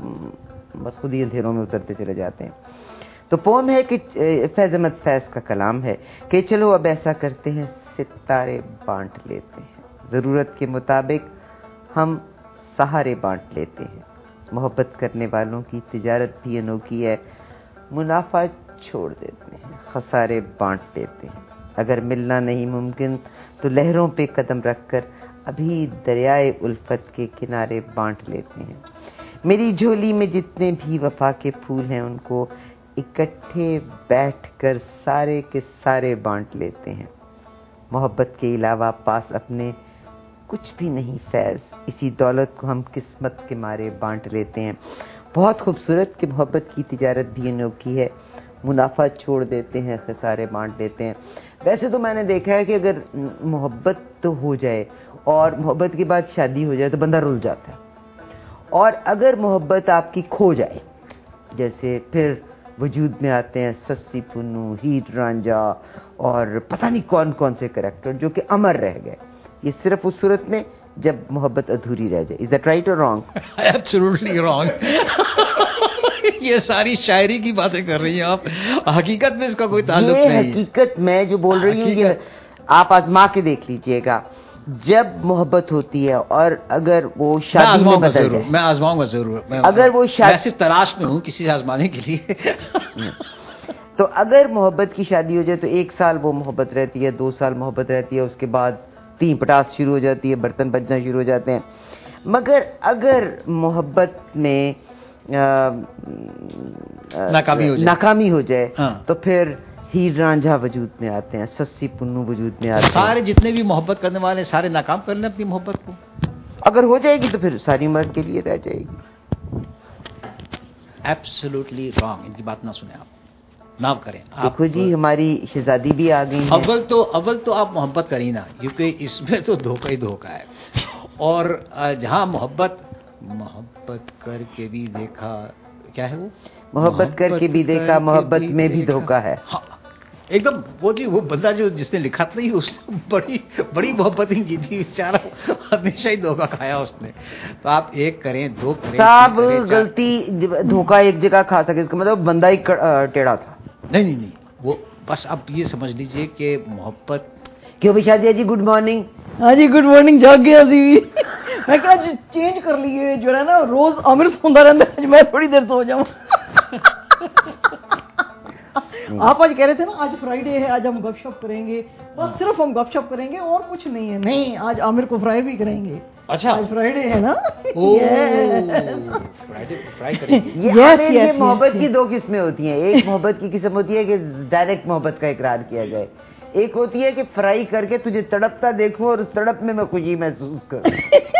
بس خود ہی اندھیروں میں اترتے چلے جاتے ہیں. تو پوم ہے کہ فیض احمد فیض کا کلام ہے کہ چلو اب ایسا کرتے ہیں, ستارے بانٹ لیتے ہیں, ضرورت کے مطابق ہم سہارے بانٹ لیتے ہیں. محبت کرنے والوں کی تجارت بھی انوکھی ہے, منافع چھوڑ دیتے ہیں, خسارے بانٹ لیتے ہیں. اگر ملنا نہیں ممکن تو لہروں پہ قدم رکھ کر ابھی دریائے الفت کے کنارے بانٹ لیتے ہیں. میری جھولی میں جتنے بھی وفا کے پھول ہیں ان کو اکٹھے بیٹھ کر سارے کے سارے بانٹ لیتے ہیں. محبت کے علاوہ پاس اپنے کچھ بھی نہیں فیض, اسی دولت کو ہم قسمت کے مارے بانٹ لیتے ہیں. بہت خوبصورت کہ محبت کی تجارت بھی انوکھی ہے, منافع چھوڑ دیتے ہیں, خسارے بانٹ لیتے ہیں. ویسے تو میں نے دیکھا ہے کہ اگر محبت تو ہو جائے اور محبت کے بعد شادی ہو جائے تو بندہ رل جاتا ہے, اور اگر محبت آپ کی کھو جائے, جیسے پھر وجود میں آتے ہیں سسی پنو, ہیٹ رانجھا اور پتہ نہیں کون کون سے کریکٹر جو کہ امر رہ گئے. یہ صرف اس صورت میں جب محبت ادھوری رہ جائے. Is that right or wrong? Absolutely wrong. یہ ساری شاعری کی باتیں کر رہی ہیں آپ, حقیقت میں اس کا کوئی تعلق نہیں. حقیقت میں جو بول رہی ہوں کہ آپ آزما کے دیکھ لیجئے گا, جب محبت ہوتی ہے اور اگر وہ شادی میں بدل جائے. میں آزماؤں گا ضرور. اگر وہ میں صرف تلاش میں ہوں کسی سے آزمانے کے لیے. تو اگر محبت کی شادی ہو جائے تو 1 سال وہ محبت رہتی ہے, 2 سال محبت رہتی ہے, اس کے بعد 3 پٹاس شروع ہو جاتی ہے, برتن بجنا شروع ہو جاتے ہیں. مگر اگر محبت میں ناکامی ہو جائے تو پھر ہیر رانجھا وجود میں آتے ہیں, سسی پنو وجود میں آتے ہیں. سارے جتنے بھی محبت کرنے والے سارے ناکام کر لیں اپنی محبت کو. اگر ہو جائے گی تو پھر ساری عمر کے لیے رہ جائے گی. Absolutely wrong. ان کی بات نہ سنیں آپ, نہ کریں. دیکھو جی ہماری شہزادی بھی آ گئی. اول تو آپ محبت کریں نا, کیونکہ اس میں تو دھوکہ ہی دھوکہ ہے. اور جہاں محبت کر کے بھی دیکھا, کیا ہے وہ محبت کر کے بھی دیکھا, محبت میں بھی دھوکہ ہے. ایک دم وہ جی وہ بندہ جو جس نے لکھا تھا اس نے بڑی محبتیں کی تھی, بیچارہ ہمیشہ ہی دھوکہ کھایا اس نے. تو آپ 1 کریں 2 کریں. صاحب غلطی دھوکہ ایک جگہ کھا سکے, اس کا مطلب بندہ ہی ٹیڑھا تھا. نہیں, وہ بس آپ یہ سمجھ لیجئے کہ محبت. کیوں بھی شادی جی گڈ مارننگ. ہاں جی گڈ مارننگ. جاگ گیا سی میں کہا چینج کر لیے, جو ہے نا روز عامر سوندا رہتا ہے, میں تھوڑی دیر سو جاؤں. آپ آج کہہ رہے تھے نا آج فرائیڈے ہے, آج ہم گپ شپ کریں گے, بس صرف ہم گپ شپ کریں گے اور کچھ نہیں ہے. نہیں, آج عامر کو فرائی بھی کریں گے. اچھا آج فرائیڈے ہے نا. یہ محبت کی 2 قسمیں ہوتی ہیں. ایک محبت کی قسم ہوتی ہے کہ ڈائریکٹ محبت کا اقرار کیا جائے, ایک ہوتی ہے کہ فرائی کر کے تجھے تڑپتا دیکھوں اور اس تڑپ میں خوشی محسوس کروں.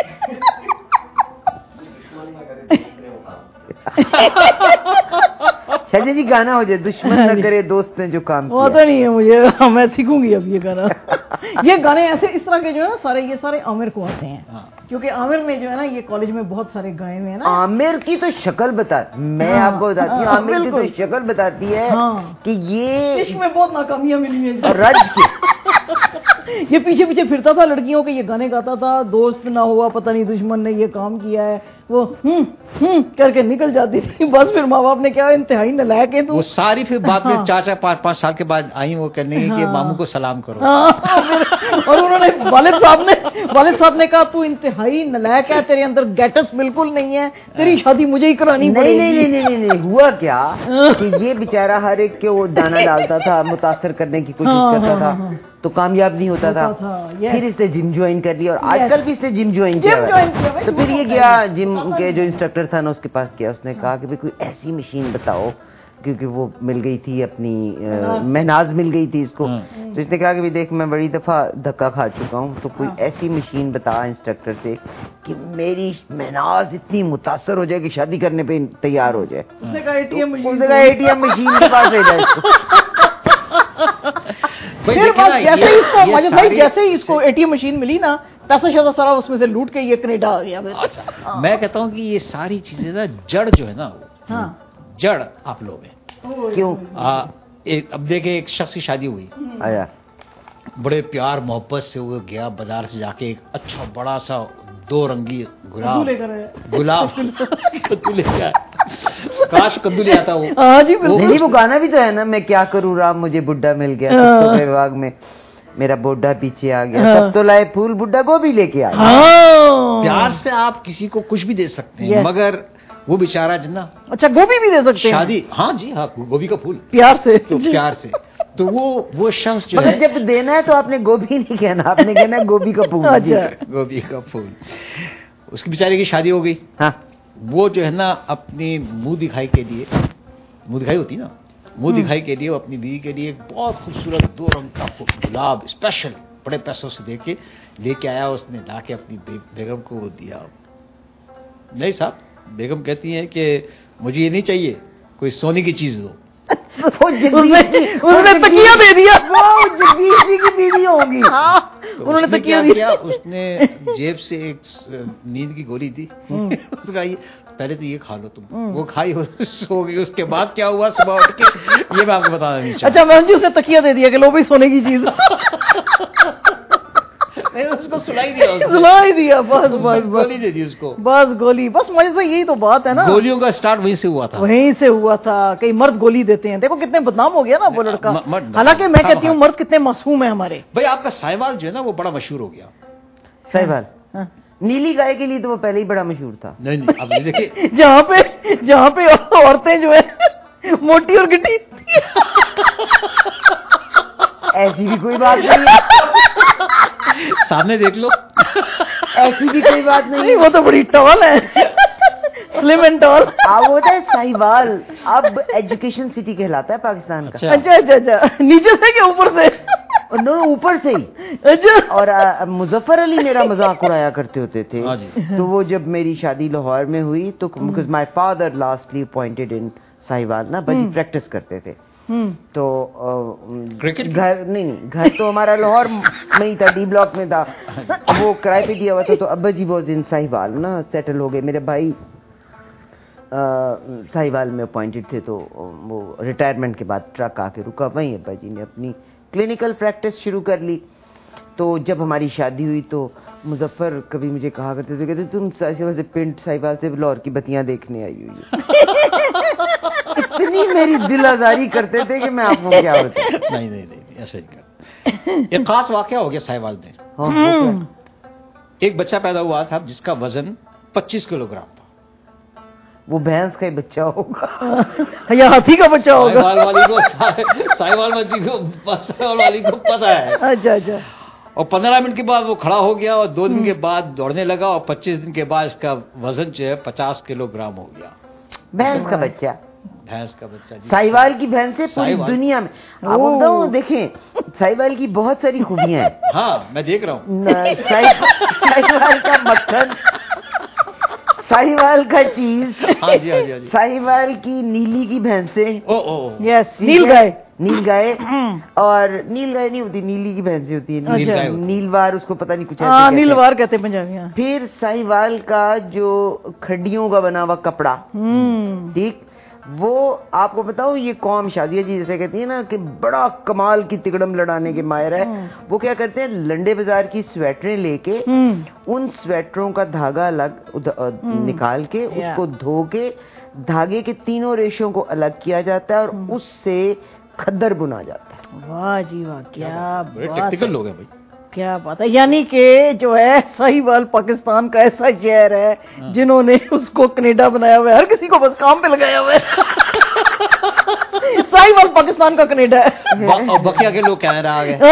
شاید جی گانا ہو جائے, دشمن نہ کرے دوست نے جو کام کیا. پتا نہیں ہے مجھے, میں سیکھوں گی اب یہ گانا. یہ گانے ایسے اس طرح کے جو ہے نا سارے یہ سارے عامر کو آتے ہیں, کیونکہ عامر نے جو ہے نا یہ کالج میں بہت سارے گائے ہوئے ہیں نا. عامر کی تو شکل میں آپ کو بتاتی ہوں, عامر کی تو شکل بتاتی ہے کہ یہ عشق میں بہت ناکامیاں ملی ہیں رج کی. یہ پیچھے پیچھے پھرتا تھا لڑکیوں کے, یہ گانے گاتا تھا, دوست نہ ہوا پتہ نہیں دشمن نے یہ کام کیا ہے, وہ کر کے نکل جاتی تھی. بس پھر ماں باپ نے کیا انتہائی نالائق ہے تو وہ ساری پھر بعد میں 4-5 سال کے بعد آئی وہ کرنے کہ ماموں کو سلام کرو. اور انہوں نے والد صاحب نے کہا تو انتہائی نالائق ہے, تیرے اندر گیٹس بالکل نہیں ہے, تیری شادی مجھے ہی کرانی پڑے گی. نہیں ہوا کیا کہ یہ بیچارہ ہر ایک کے وہ دانا ڈالتا تھا, متاثر کرنے کی کوشش کرتا تھا تو کامیاب نہیں ہوتا تھا. پھر اس نے جم جوائن کر لیا, اور آج کل بھی اس نے جم جوائن کیا. تو پھر یہ گیا جم کے جو انسٹرکٹر تھا نا اس کے پاس گیا, اس نے کہا کہ کوئی ایسی مشین بتاؤ, کیونکہ وہ مل گئی تھی اپنی مہناز مل گئی تھی اس کو. تو اس نے کہا کہ دیکھ میں بڑی دفعہ دھکا کھا چکا ہوں, تو کوئی ایسی مشین بتا انسٹرکٹر سے کہ میری مہناز اتنی متاثر ہو جائے کہ شادی کرنے پہ تیار ہو جائے. اس نے کہا اے ٹی ایم مشین کے پاس لے جائے. جیسے ہی اس کو اے ٹی ایم مشین ملی نا, پیسہ شیسہ سارا اس میں سے لوٹ کے یہ کینیڈا آ گیا. میں کہتا ہوں کہ یہ ساری چیزیں نا جڑ جو ہے نا, جڑ آپ لوگ ہیں. کیوں؟ اب دیکھیں ایک شخص کی شادی ہوئی, آیا بڑے پیار محبت سے وہ گیا بازار سے جا کے ایک اچھا بڑا سا 2 رنگی گلاب کدو لے کے آیا. کاش کدو لے آتا وہ. نہیں وہ گانا بھی تو ہے نا, میں کیا کروں رام مجھے بڈھا مل گیا, باغ میں میرا بوڈھا پیچھے آ گیا, سب تو لائے پھول بڈھا گوبھی لے کے آیا. پیار سے آپ کسی کو کچھ بھی دے سکتے ہیں, مگر وہ بیچارہ جنا اچھا گوبھی بھی دے سکتے ہیں شادی, ہاں جی ہاں, گوبھی کا پھول پیار سے, تو پیار سے. تو وہ شخص جو ہے جب دینا ہے تو آپ نے گوبھی نہیں کہنا, آپ نے کہنا گوبھی کا پھول. گوبھی کا پھول. اس کی بیچارے کی شادی ہو گئی. وہ جو ہے نا اپنی منہ دکھائی کے لیے, منہ دکھائی ہوتی نا, منہ دکھائی کے لیے وہ اپنی بیوی کے لیے ایک بہت خوبصورت 2 رنگ کا گلاب اسپیشل بڑے پیسوں سے دے کے لے کے آیا. اس نے لا کے اپنی بیگم کو وہ دیا. نہیں صاحب, بیگم کہتی ہیں کہ مجھے یہ نہیں چاہیے, کوئی سونے کی چیز دو. انہوں نے تکیہ دے دیا, جگدیش جی کی بیوی ہوگی. انہوں نے کیا کیا, اس نے جیب سے ایک نیند کی گولی دی, اس کا پہلے تو یہ کھا لو تم, وہ کھائی سو گئی. اس کے بعد کیا ہوا صبح اٹھ کے یہ میں آپ کو بتا نہیں چاہتا. اچھا میں نے اسے تکیہ دے دیا کہ لو بھائی سونے کی چیز. اس کو سنائی دیا بس گولی دے دی اس کو, بس گولی. بس مجید بھائی یہی تو بات ہے نا, گولیوں کا اسٹارٹ وہیں سے ہوا تھا. وہیں سے ہوا تھا. کئی مرد گولی دیتے ہیں, دیکھو کتنے بدنام ہو گیا نا وہ لڑکا. حالانکہ میں کہتی ہوں مرد کتنے معصوم ہیں ہمارے. بھائی آپ کا سائیوال جو ہے نا وہ بڑا مشہور ہو گیا. سائیوال نیلی گائے کے لیے تو وہ پہلے ہی بڑا مشہور تھا. نہیں اب دیکھیے جہاں پہ عورتیں جو ہے موٹی اور گٹی, ایسی بھی کوئی بات نہیں ہے, سامنے دیکھ لو, ایسی بھی کوئی بات نہیں. وہ تو بڑی ٹال ہے, سلم اینڈ ٹال. آپ ہوتا ہے ساہیوال, اب ایجوکیشن سٹی کہلاتا ہے پاکستان کا. اچھا نیچے سے کہ اوپر سے؟ اوپر سے ہی. اور مظفر علی میرا مذاق اڑایا کرتے ہوتے تھے. تو وہ جب میری شادی لاہور میں ہوئی تو because my father lastly appointed in Sahiwal نا, بجی پریکٹس کرتے تھے. تو گھر نہیں گھر تو ہمارا لاہور میں ہی تھا, ڈی بلاک میں تھا, وہ کرائے پہ دیا ہوا تھا. تو ابا جی واز ان ساہیوال نا, سیٹل ہو گئے. میرے بھائی ساہیوال میں اپوائنٹڈ تھے, تو وہ ریٹائرمنٹ کے بعد ٹرک آ کے رکا وہیں. ابا جی نے اپنی کلینکل پریکٹس شروع کر لی. تو جب ہماری شادی ہوئی تو مظفر کبھی مجھے کہا کرتے تھے, کہتے تم پنڈ ساہیوال سے لاہور کی بتیاں دیکھنے آئی ہوئی ہے. اتنی میری دل آزاری کرتے تھے کہ میں آپ کو کیا بتاؤں. نہیں ایسا نہیں کرتا. ایک خاص واقعہ ہو گیا ساہیوال میں. ایک بچہ پیدا ہوا تھا جس کا وزن 25 کلو گرام تھا. وہ بھینس کا ہی بچہ ہوگا یا ہاتھی کا بچہ ہوگا. ساہیوال والی کو پتا ہے. اچھا. اور 15 منٹ کے بعد وہ کھڑا ہو گیا, اور 2 دن کے بعد دوڑنے لگا, اور 25 دن کے بعد اس کا وزن جو ہے 50 کلو گرام ہو گیا. بھینس کا بچہ جی. ساہیوال کی بھینس سے پوری دنیا میں آپ بتاؤں. دیکھیں ساہیوال کی بہت ساری خوبیاں ہیں. ہاں میں دیکھ رہا ہوں. ساہیوال کا مکھن साहिवाल का चीज, हाँ जी हाँ जी हाँ जी, साहिवाल की नीली की भैंसें, यस, नील गाय, नील गाय, और नील गाय नहीं होती, नीली की भैंसें होती है, नीलवार उसको पता नहीं कुछ ऐसे नीलवार कहते हैं पंजाबी। फिर साहिवाल का जो खड्डियों का बना हुआ कपड़ा, ठीक, वो आपको बताओ ये कौम शादिया जी जैसे कहती है ना कि बड़ा कमाल की तिकड़म लड़ाने के माहिर है, वो क्या करते हैं, लंडे बाजार की स्वेटरें लेके उन स्वेटरों का धागा अलग निकाल के उसको धो के धागे के तीनों रेशों को अलग किया जाता है और उससे खद्दर बुना जाता है। वाह जी वाह, क्या बड़े टेक्निकल लोग हैं भाई, क्या बात है। यानी कि जो है साहिवाल पाकिस्तान का ऐसा शहर है जिन्होंने उसको कनाडा बनाया हुआ है, हर किसी को बस काम पे लगाया हुआ है। साहिवाल पाकिस्तान का कनाडा है और बकिया के लोग कनाडा आ गए।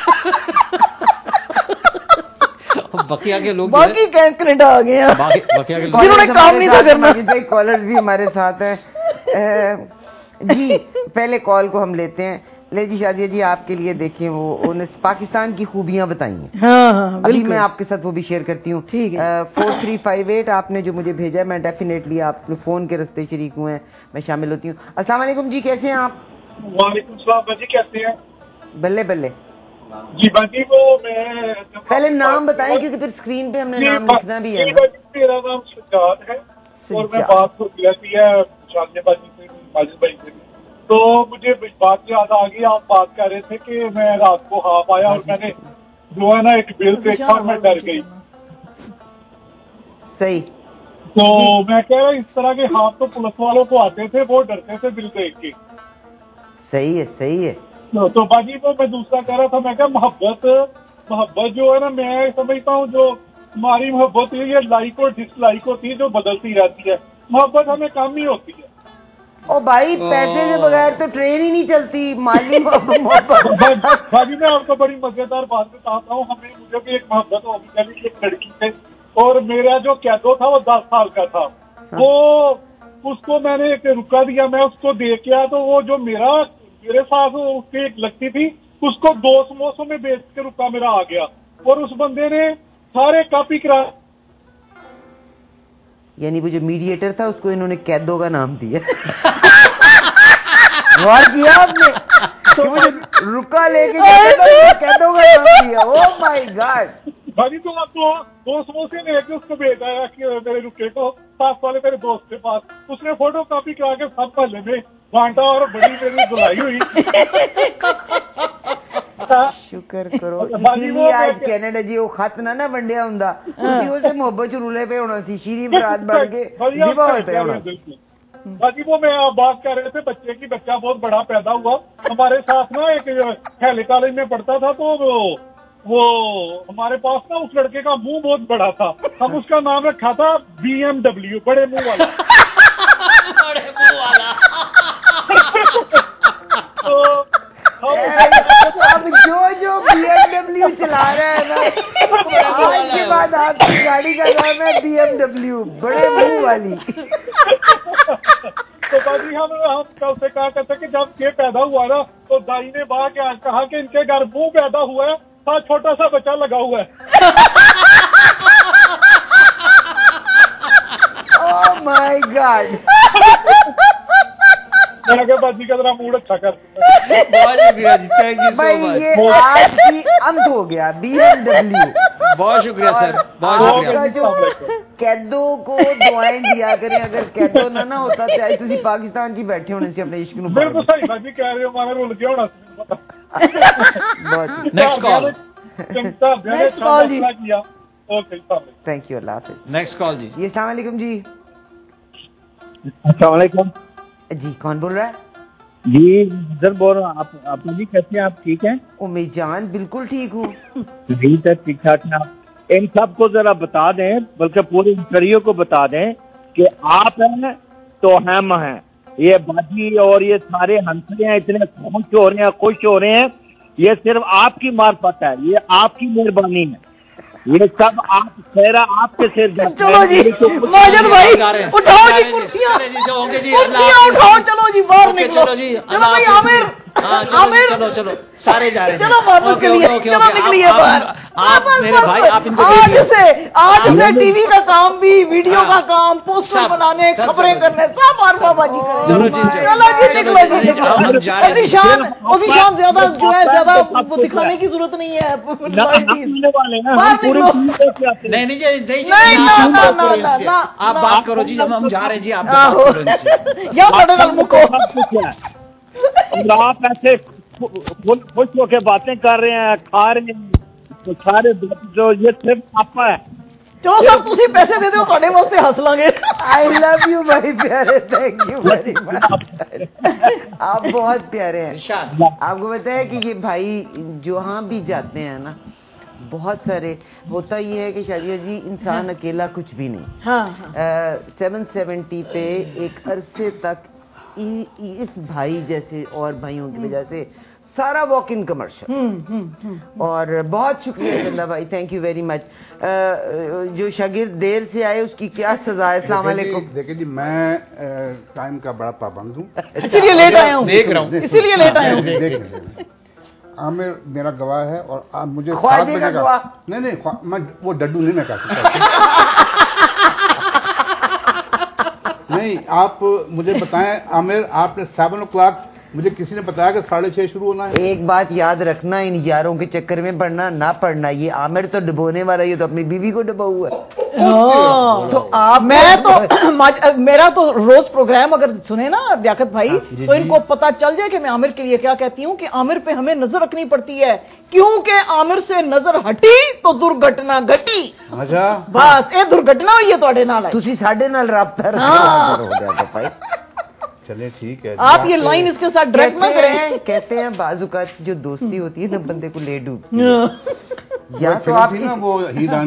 बकिया के लोग बाकी कनाडा आ गए हैं, बकिया के लोग जिन्होंने काम नहीं था करना। कॉलर्स भी हमारे साथ हैं जी। पहले कॉल को हम लेते हैं। ले जी शादिया जी, आपके लिए देखें वो पाकिस्तान की खूबियां बताई हैं। हाँ, अभी मैं आपके साथ वो भी शेयर करती हूँ। ठीक है। 4358 आपने जो मुझे भेजा है, मैं डेफिनेटली आपके फोन के रास्ते शरीक हुए हैं, मैं शामिल होती हूँ। अस्सलाम वालेकुम जी, कैसे हैं आप? वालेकुम सलाम बाजी, कैसे हैं? बल्ले बल्ले जी बाजी, वो मैं पहले नाम बताएं क्योंकि फिर स्क्रीन पे हमने नाम लिखना भी है। मेरा नाम सज्जाद है और मैं बात हो गया है शादिया बाजी से, माजिद भाई से, तो मुझे बात याद आ गई। आप बात कर रहे थे कि मैं रात को हाफ आया और मैंने जो है ना एक बिल देखा और मैं डर गई। सही। तो मैं कह रहा इस तरह के हाफ तो पुलिस वालों को आते थे, वो डरते थे बिल देख के। सही है, सही है। तो बाजी को मैं दूसरा कह रहा था, मैं क्या मोहब्बत जो है ना, मैं समझता हूँ जो हमारी मोहब्बत है ये लाइक और डिसलाइक होती है जो बदलती रहती है, मोहब्बत हमें कम ही होती है। ओ भाई, पैसे के बगैर तो ट्रेन ही नहीं चलती, माली मोहब्बत। भाजी मैं आपको बड़ी मजेदार बात बताता हूँ। मुझे भी एक मोहब्बत हो गई एक लड़की से, और मेरा जो कैदो था वो 10 साल का था। वो उसको मैंने एक रुका दिया, मैं उसको दे के आया, तो वो जो मेरे साथ उसकी एक लगती थी, उसको 2 समोसों में बेच के रुका मेरा आ गया, और उस बंदे ने सारे कॉपी करा। यानी वो जो मीडिएटर था उसको इन्होंने कैदो का नाम दिया। गौर किया आपने? तो मुझे रुका लेके कैदो का नाम दिया। Oh my God. भाई तो आपको 2 समोसे लेके उसको भेजा है कि मेरे रुके को पास वाले मेरे दोस्त के पास, उसने फोटो कॉपी करा के सब महल्ले में बांटा और बड़ी मेरी धुलाई हुई। शुक्र करो, इसीलिए आज कैनेडा जी वो खत ना वंडिया हुंदा, उसे मोहब्बत रूले पे होना सी, शीरी बरात बढ़ के दिवा होए पे होना। बाकी वो मैं बात कर रहे थे बच्चे की, बच्चा बहुत बड़ा पैदा हुआ हमारे साथ ना, एक हेली कॉलेज में पढ़ता था, तो वो हमारे पास ना उस लड़के का मुंह बहुत बड़ा था, हम उसका नाम रखा था BMW, बड़े मुंह वाला। बड़े मुंह वाला। तो अब जो BMW चला रहा है ना, आज के बाद आपकी गाड़ी का नाम है BMW, बड़े मुंह वाली। तो बाजी हम कल से कहा करते कि जब ये पैदा हुआ ना, तो दाई ने कहा कि इनके घर मुंह पैदा हुआ है, साथ छोटा सा बच्चा लगा हुआ है। Oh my God. बाजी का जरा मूड अच्छा कर भाई, ये आज की अंत हो गया BMW। बहुत शुक्रिया सर, बहुत शुक्रिया। जो कैदो को दुआएं दिया करें, अगर कैदो ना होता तो आज तुसी पाकिस्तान की बैठे होने से अपने इश्क नु। बिल्कुल सही बाजी कह रहे हो, हमारे रुल गया होना। Next call. थैंक यू, अल्लाह हाफिज। नेक्स्ट कॉल जी। जी अस्सलाम वालेकुम जी। अस्सलाम वालेकुम जी, कौन बोल रहा है? जी सर बोल रहा हूँ। आप जी कैसे हैं? आप ठीक हैं? उम्मीद जान बिल्कुल ठीक हूँ। जी सर, ठीक ठाक हैं आप? इन सब को जरा बता दें, बल्कि पूरे इंटरव्यू को बता दें कि आप हैं तो हम हैं। ये बाजी और ये सारे हंसते हैं, इतने खुश हो रहे हैं, खुश हो रहे हैं, ये सिर्फ आपकी मार्फत है, ये आपकी मेहरबानी है, ये सब आप सेहरा आपके सिर। चलो जी माजिद भाई, उठाओ जी कुर्सियां, कुर्सियां उठाओ, चलो जी बाहर निकलो। चलो भाई आमिर, ہاں چلو چلو سارے جا رہے ہیں. چلو بابو کے لیے چلو نکلیے باہر. آپ میرے بھائی آپ ان کو آج سے ٹی وی کا کام بھی, ویڈیو کا کام, پوسٹر بنانے, خبریں کرنے, سب اور بابا جی کریں. چلو جی نکلو جی. ابھی زیادہ جو ہے زیادہ دکھانے کی ضرورت نہیں ہے. نہیں آپ بات کرو جی, جب ہم جا رہے ہیں جی آپ آپ ایسے خوش ہو کے باتیں کر رہے ہیں, کھا رہے ہیں سارے, جو یہ صرف آپ ہے. چلو سر تھی پیسے دے دو, تھوڑے واسطے ہنس لیں گے. آئی لو یو بھائی پیارے, تھینک یو ویری مچ. آپ بہت پیارے ہیں. آپ کو بتایا کہ یہ بھائی جہاں بھی جاتے ہیں نا, بہت سارے ہوتا یہ ہے کہ شادیہ جی انسان اکیلا کچھ بھی نہیں. 770 پہ ایک عرصے تک اس بھائی جیسے اور بھائیوں کی وجہ سے سارا واک ان کمرشل. اور بہت شکریہ زندہ بھائی, تھینک یو ویری مچ. جو شاگرد دیر سے آئے اس کی کیا سزا ہے؟ السلام علیکم. دیکھیں جی, میں ٹائم کا بڑا پابند ہوں, اسی لیے لیٹ آیا ہوں, دیکھ رہا ہوں, اسی لیے لیٹ آیا ہوں. عامر میرا گواہ ہے اور مجھے 7 بجے کا نہیں میں وہ ڈڈو نہیں میں کہتا. نہیں آپ مجھے بتائیں عامر, آپ نے 7 o'clock مجھے کسی نے بتایا کہ 6:30 شروع ہونا ہے. ایک بات یاد رکھنا, ان یاروں کے چکر میں پڑنا نہ پڑنا. یہ عامر تو ڈبونے والا, یہ تو اپنی بیوی کو ڈبا ہوا ہے. تو آپ میرا تو روز پروگرام اگر سنے نا لیاقت بھائی, تو ان کو پتا چل جائے کہ میں عامر کے لیے کیا کہتی ہوں, کہ عامر پہ ہمیں نظر رکھنی پڑتی ہے, کیونکہ عامر سے نظر ہٹی تو درگھٹنا گھٹی. بس یہ درگھٹنا ہوئی ہے تھوڑے نال, تسی ساڈے نال رابطہ رکھو. چلے ٹھیک ہے, آپ یہ لائن اس کے ساتھ ڈائریکٹ نہ کریں. کہتے ہیں بعض اوقات جو دوستی ہوتی ہے نا بندے کو لے ڈوبتی ہے. یا تو آپ نا وہ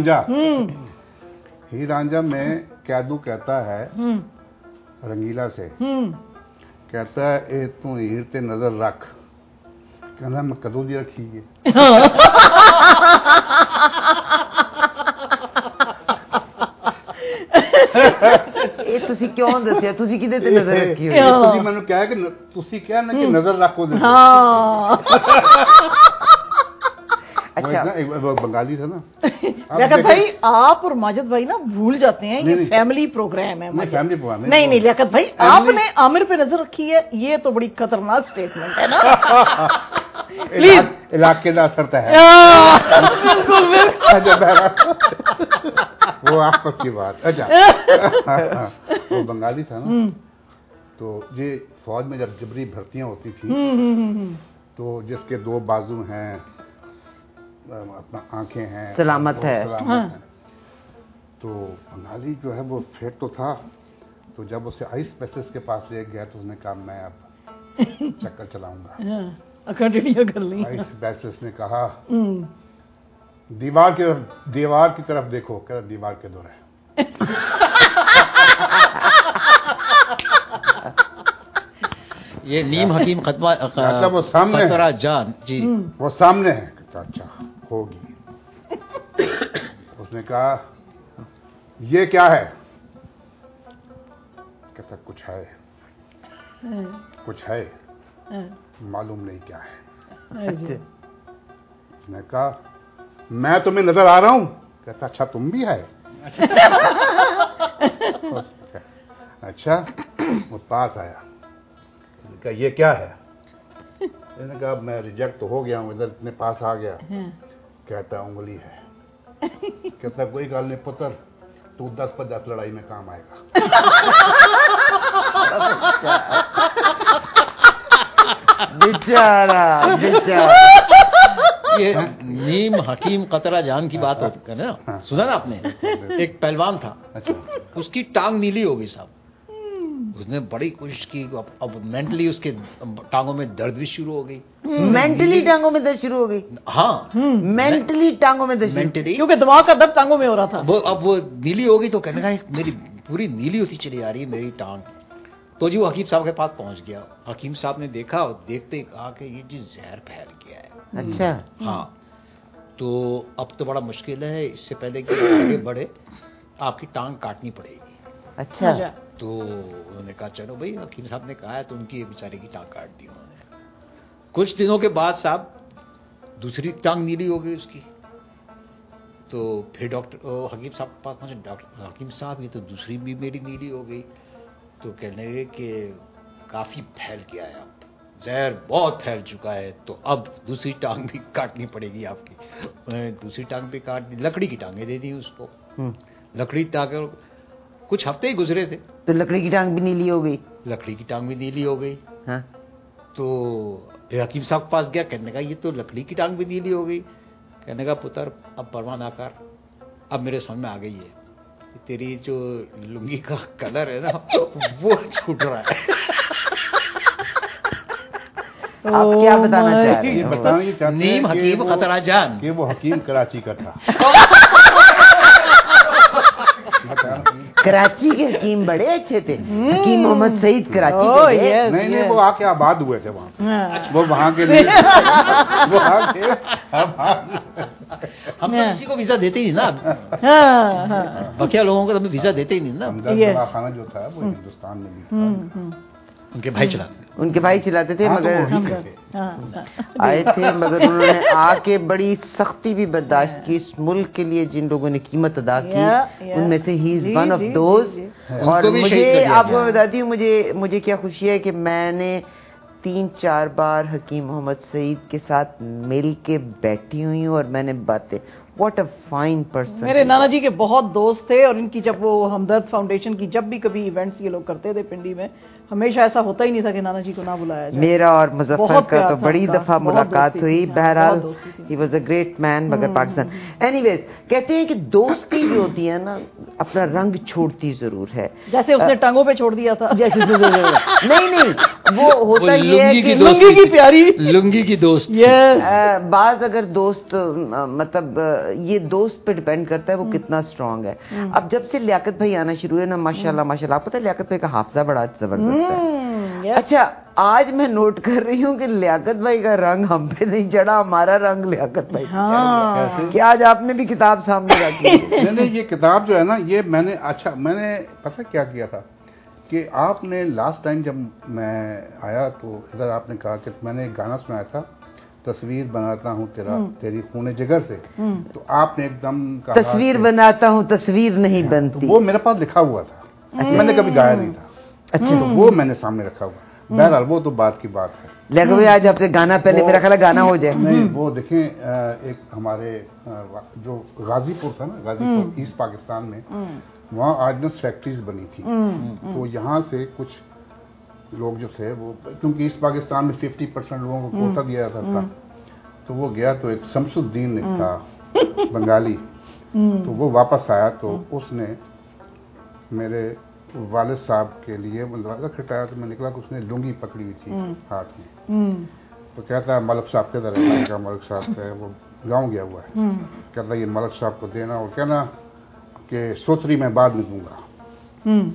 ہی رانجھا میں کیدو کہتا ہے رنگیلا سے, کہتا ہے اے تو ہیر تے نظر رکھ, کہنا میں کدوں دی رکھی ہے. تسی کیوں دسیا, تسی کدے تے نظر رکھی ہوئی؟ تسی میں نے کہا کہ تسی کیا نا کہ نظر رکھو. اچھا بنگالی تھا نا. لیاقت بھائی آپ اور ماجد بھائی نا بھول جاتے ہیں, یہ فیملی پروگرام ہے. فیملی پروگرام نہیں لیاقت بھائی, آپ نے عامر پہ نظر رکھی ہے, یہ تو بڑی خطرناک سٹیٹمنٹ ہے نا. پلیز علاقے کا اثر ہے وہ آپس کی بات. اچھا وہ بنگالی تھا نا, تو یہ فوج میں جب جبری بھرتیاں ہوتی تھیں تو جس کے 2 بازو ہیں, اپنا آنکھیں ہیں, سلامت ہے, تو بنگالی جو ہے وہ فٹ تو تھا, تو جب اسے آئس اسپیشلسٹ کے پاس لے گیا تو اس نے کہا میں اب چکر چلاؤں گا. آئس اسپیشلسٹ نے کہا دیوار کی طرف دیکھو, کہ دیوار کے دور ہے. یہ نیم حکیم مطلب وہ سامنے خطرہ جان جی, وہ سامنے ہے. اچھا ہوگی. اس نے کہا یہ کیا ہے, کہتا کچھ ہے معلوم نہیں کیا ہے. اس نے کہا میں تمہیں نظر آ رہا ہوں, کہتا اچھا تم بھی ہے. اچھا وہ پاس آیا, کہا یہ کیا ہے. اس نے کہا میں ریجیکٹ تو ہو گیا ہوں, ادھر اتنے پاس آ گیا. کہتا انگلی ہے. کہتا کوئی گال نہیں پتر, تو 10 پر 10 لڑائی میں کام آئے گا. بیچارہ یہ نیم حکیم قطرہ جان کی بات ہوتی ہے نا, سنا نا آپ نے. ایک پہلوان تھا, اس کی ٹانگ نیلی ہو گئی صاحب. اس نے بڑی کوشش کی, اب مینٹلی اس کے ٹانگوں میں درد بھی شروع ہو گئی. مینٹلی ٹانگوں میں درد شروع ہو گئی. ہاں مینٹلی ٹانگوں میں درد, کیونکہ دماغ کا درد ٹانگوں میں ہو رہا تھا. اب وہ نیلی ہو گئی تو کہنے لگا میری پوری نیلی ہوتی چلی آ رہی ہے میری ٹانگ. تو جی وہ حکیم صاحب کے پاس پہنچ گیا. حکیم صاحب نے دیکھا اور دیکھتے کہا کہ یہ جی زہر پھیل گیا ہے. اچھا ہاں, تو اب تو بڑا مشکل ہے, اس سے پہلے کہ آگے بڑھے آپ کی ٹانگ کاٹنی پڑے گی. اچھا تو انہوں نے کہا چلو بھائی, حکیم صاحب نے کہا ہے, تو ان کی بیچارے کی ٹانگ کاٹ دی انہوں نے. कुछ दिनों के बाद साहब दूसरी टांग नीली हो गई उसकी। तो फिर डॉक्टर हकीम साहब के पास पहुंचे, डॉक्टर हकीम साहब ये तो दूसरी भी मेरी नीली हो गई। तो कहने लगे कि काफी फैल गया है, अब जहर बहुत फैल चुका है, तो अब दूसरी टांग भी काटनी पड़ेगी आपकी। उन्होंने दूसरी टांग भी काट दी, लकड़ी की टांगें दे दी उसको। लकड़ी टांग कुछ हफ्ते ही गुजरे थे तो लकड़ी की टांग भी नीली हो गई। लकड़ी की टांग भी नीली हो गई। हाँ। तो फिर हकीम साहब के पास गया, कहने का ये तो लकड़ी की टांग भी नीली हो गई। कहने का पुत्र अब परवाह ना कर, अब मेरे समझ में आ गई है, तेरी जो लुंगी का कलर है ना वो छूट रहा है। आप क्या बताना चाह रहे ये हो? बताना ये चाहते हैं नीम हकीम खतरा जान कि वो हकीम कराची का था। कराची के हकीम बड़े अच्छे थे। हकीम मोहम्मद सईद कराची के थे। नहीं वो आके आबाद हुए थे वहाँ। वो वहाँ के लिए वो आके हम तो किसी को वीजा देते ही नहीं ना। बकिया लोगों को तो वीजा देते ही नहीं ना। खाना जो था वो हिंदुस्तान में भी उनके भाई चलाते थे। मगर आए थे, मगर उन्होंने आके बड़ी सख्ती भी बर्दाश्त की। इस मुल्क के लिए जिन लोगों ने कीमत अदा की उनमें से ही इज वन ऑफ दोज। और मुझे आपको बताती हूँ, मुझे क्या खुशी है कि मैंने 3-4 बार हकीम मोहम्मद सईद के साथ मिल के बैठी हुई हूँ और मैंने बातें, व्हाट अ फाइन पर्सन। मेरे नाना जी के बहुत दोस्त थे और इनकी जब वो हमदर्द फाउंडेशन की जब भी कभी इवेंट्स ये लोग करते थे पिंडी में, हमेशा ऐसा होता ही नहीं था कि नाना जी को ना बुलाया जाए। मेरा और मुजफ्फर का तो बड़ी दफा मुलाकात हुई। बहरहाल he was a great man. मगर पाकिस्तान एनीवेज कहते हैं कि दोस्ती जो होती है ना अपना रंग छोड़ती जरूर है। जैसे उसने टांगों पे छोड़ दिया था। जैसे नहीं वो होता ये है कि लुंगी की प्यारी लुंगी की दोस्त। बाज अगर दोस्त मतलब ये दोस्त पे डिपेंड करता है वो कितना स्ट्रांग है। अब जब से लियाकत भाई आना शुरू है ना, माशाल्लाह माशाल्लाह, आप पता है लियाकत भाई का हाफजा बड़ा जबरदस्त है। अच्छा, आज मैं नोट कर रही हूँ कि लियाकत भाई का रंग हम पे नहीं चढ़ा, हमारा रंग लियाकत भाई पे चढ़ गया। क्या आज आपने भी किताब सामने रखी? नहीं ये किताब जो है ना ये मैंने पता क्या किया था कि आपने लास्ट टाइम जब मैं आया तो इधर आपने कहा कि मैंने एक गाना सुनाया था, तस्वीर बनाता हूँ तेरी खूने जिगर से। तो आपने एकदम कहा तस्वीर बनाता हूँ तस्वीर नहीं बनती। तो वो मेरे पास लिखा हुआ था, मैंने कभी गाया नहीं था। अच्छा, तो वो मैंने सामने रखा हुआ। बहरहाल वो तो बात की बात है। लेकिन भाई आज आपसे गाना पहले मेरा ख्याल गाना हो जाए। नहीं वो देखें, एक हमारे जो गाजीपुर था ना, गाजीपुर ईस्ट पाकिस्तान में, वहाँ आर्डिनेंस फैक्ट्रीज बनी थी। तो यहाँ से कुछ लोग जो थे वो, क्योंकि ईस्ट पाकिस्तान में 50% लोगों को कोटा दिया जाता था, तो वो गया तो एक शमसुद्दीन था बंगाली, तो वो वापस आया तो उसने मेरे वालिद साहब के लिए खटाया, तो मैं निकला कि उसने लुंगी पकड़ी हुई थी हाथ में। तो कहता है मलक साहब किधर है? मैंने कहा मलक साहब है वो गाँव गया हुआ है। कहता है ये मलक साहब को देना और कहना कि सोतरी मैं बाद में दूंगा।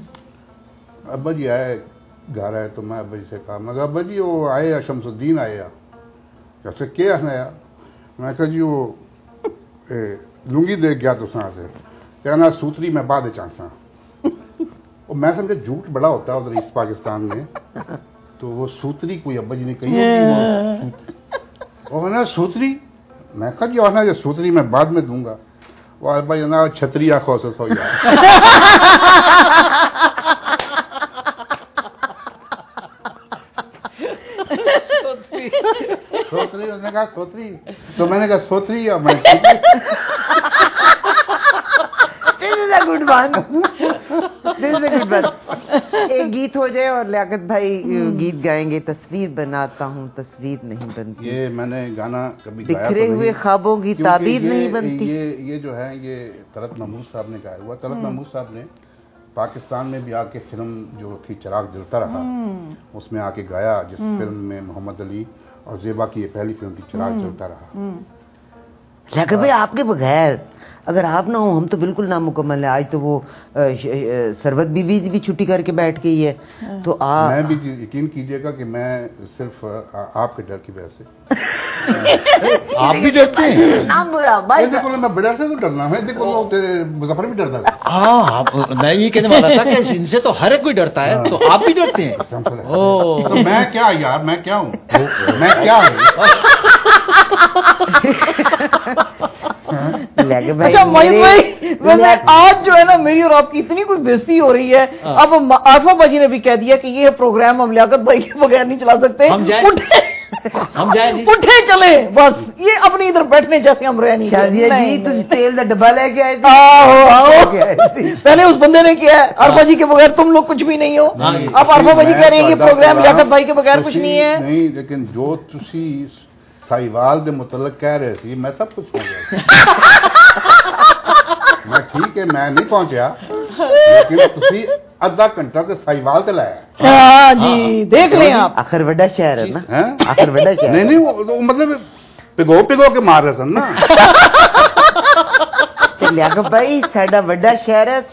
अब्बा जी आए घर है तो मैं अब्बा जी से कहा, मगर अब्बा जी वो आए शमसुद्दीन आए कैसे क्या है यार? मैं कहा जी वो लुंगी दे गया तो से कहना सूतरी में बाद चांसा। और मैं समझा झूठ बड़ा होता है उधर ईस्ट पाकिस्तान में, तो वो सूतरी कोई अब्बा जी ने कही होगी वो ना सूतरी। मैं कहा जी और सूतरी मैं बाद में दूंगा। वो अब्बा जी ना छतरी आंखों से सो जाए। सोतरी, उसने कहा सोतरी, तो मैंने कहा सोतरी या मैं गुड वन। एक गीत हो जाए और लियाकत भाई गीत गाएंगे, तस्वीर बनाता हूँ तस्वीर नहीं बनती। ये मैंने गाना कभी गाया बिखरे हुए ख्वाबों की ताबीर नहीं बनती। ये जो है ये तलत महमूद साहब ने गाया हुआ। तलत महमूद साहब ने पाकिस्तान में भी आके फिल्म जो थी चिराग जलता रहा, उसमें आके गाया, जिस फिल्म में मोहम्मद अली और जेबा की ये पहली फिल्म थी चिराग जलता रहा। لیکن بھائی آپ کے بغیر اگر آپ نہ ہو ہم تو بالکل نامکمل ہیں. آج تو وہ سربت بیوی بھی چھٹی کر کے بیٹھ گئی ہے. تو میں بھی یقین کیجئے گا کہ میں صرف آپ کے ڈر کی وجہ سے آپ بھی ڈرتے ہیں. دیکھو میں بڑے سے تو ڈرنا ہے. دیکھو مظفر بھی ڈرتا تھا. ہاں میں یہ کہنے والا تھا کہ ان سے تو ہر ایک کوئی ڈرتا ہے, تو آپ بھی ڈرتے ہیں. تو میں کیا یار, میں کیا ہوں, میں کیا ہوں. اچھا مہیب بھائی, آج جو ہے نا میری اور آپ کی اتنی کوئی بےزتی ہو رہی ہے. اب عارفہ باجی نے بھی کہہ دیا کہ یہ پروگرام ہم لیاقت بھائی کے بغیر نہیں چلا سکتے. ہم جائیں جی, اٹھے چلے بس, یہ اپنی ادھر بیٹھنے جیسے ہم رہ نہیں جی. تیل کا ڈبہ لے کے آئے تھے. پہلے اس بندے نے کیا ہے, عارفہ جی کے بغیر تم لوگ کچھ بھی نہیں ہو. اب عارفہ باجی کہہ رہے ہیں یہ پروگرام لیاقت بھائی کے بغیر کچھ نہیں ہے. نہیں, لیکن جو تسی سائیوال دے متعلق کہہ رہے تھی میں سب کچھ سن گیا. میں ٹھیک ہے میں نہیں پہنچیا, لیکن تسی آدھا گھنٹہ تے سائیوال تے لایا. ہاں جی دیکھ لیں آپ, آخر بڑا شہر ہے نا, آخر بڑا شہر. نہیں وہ مطلب پگو کے مار رہے سن نا. لیاقت بھائی ساڈا بڑا شہر ہے.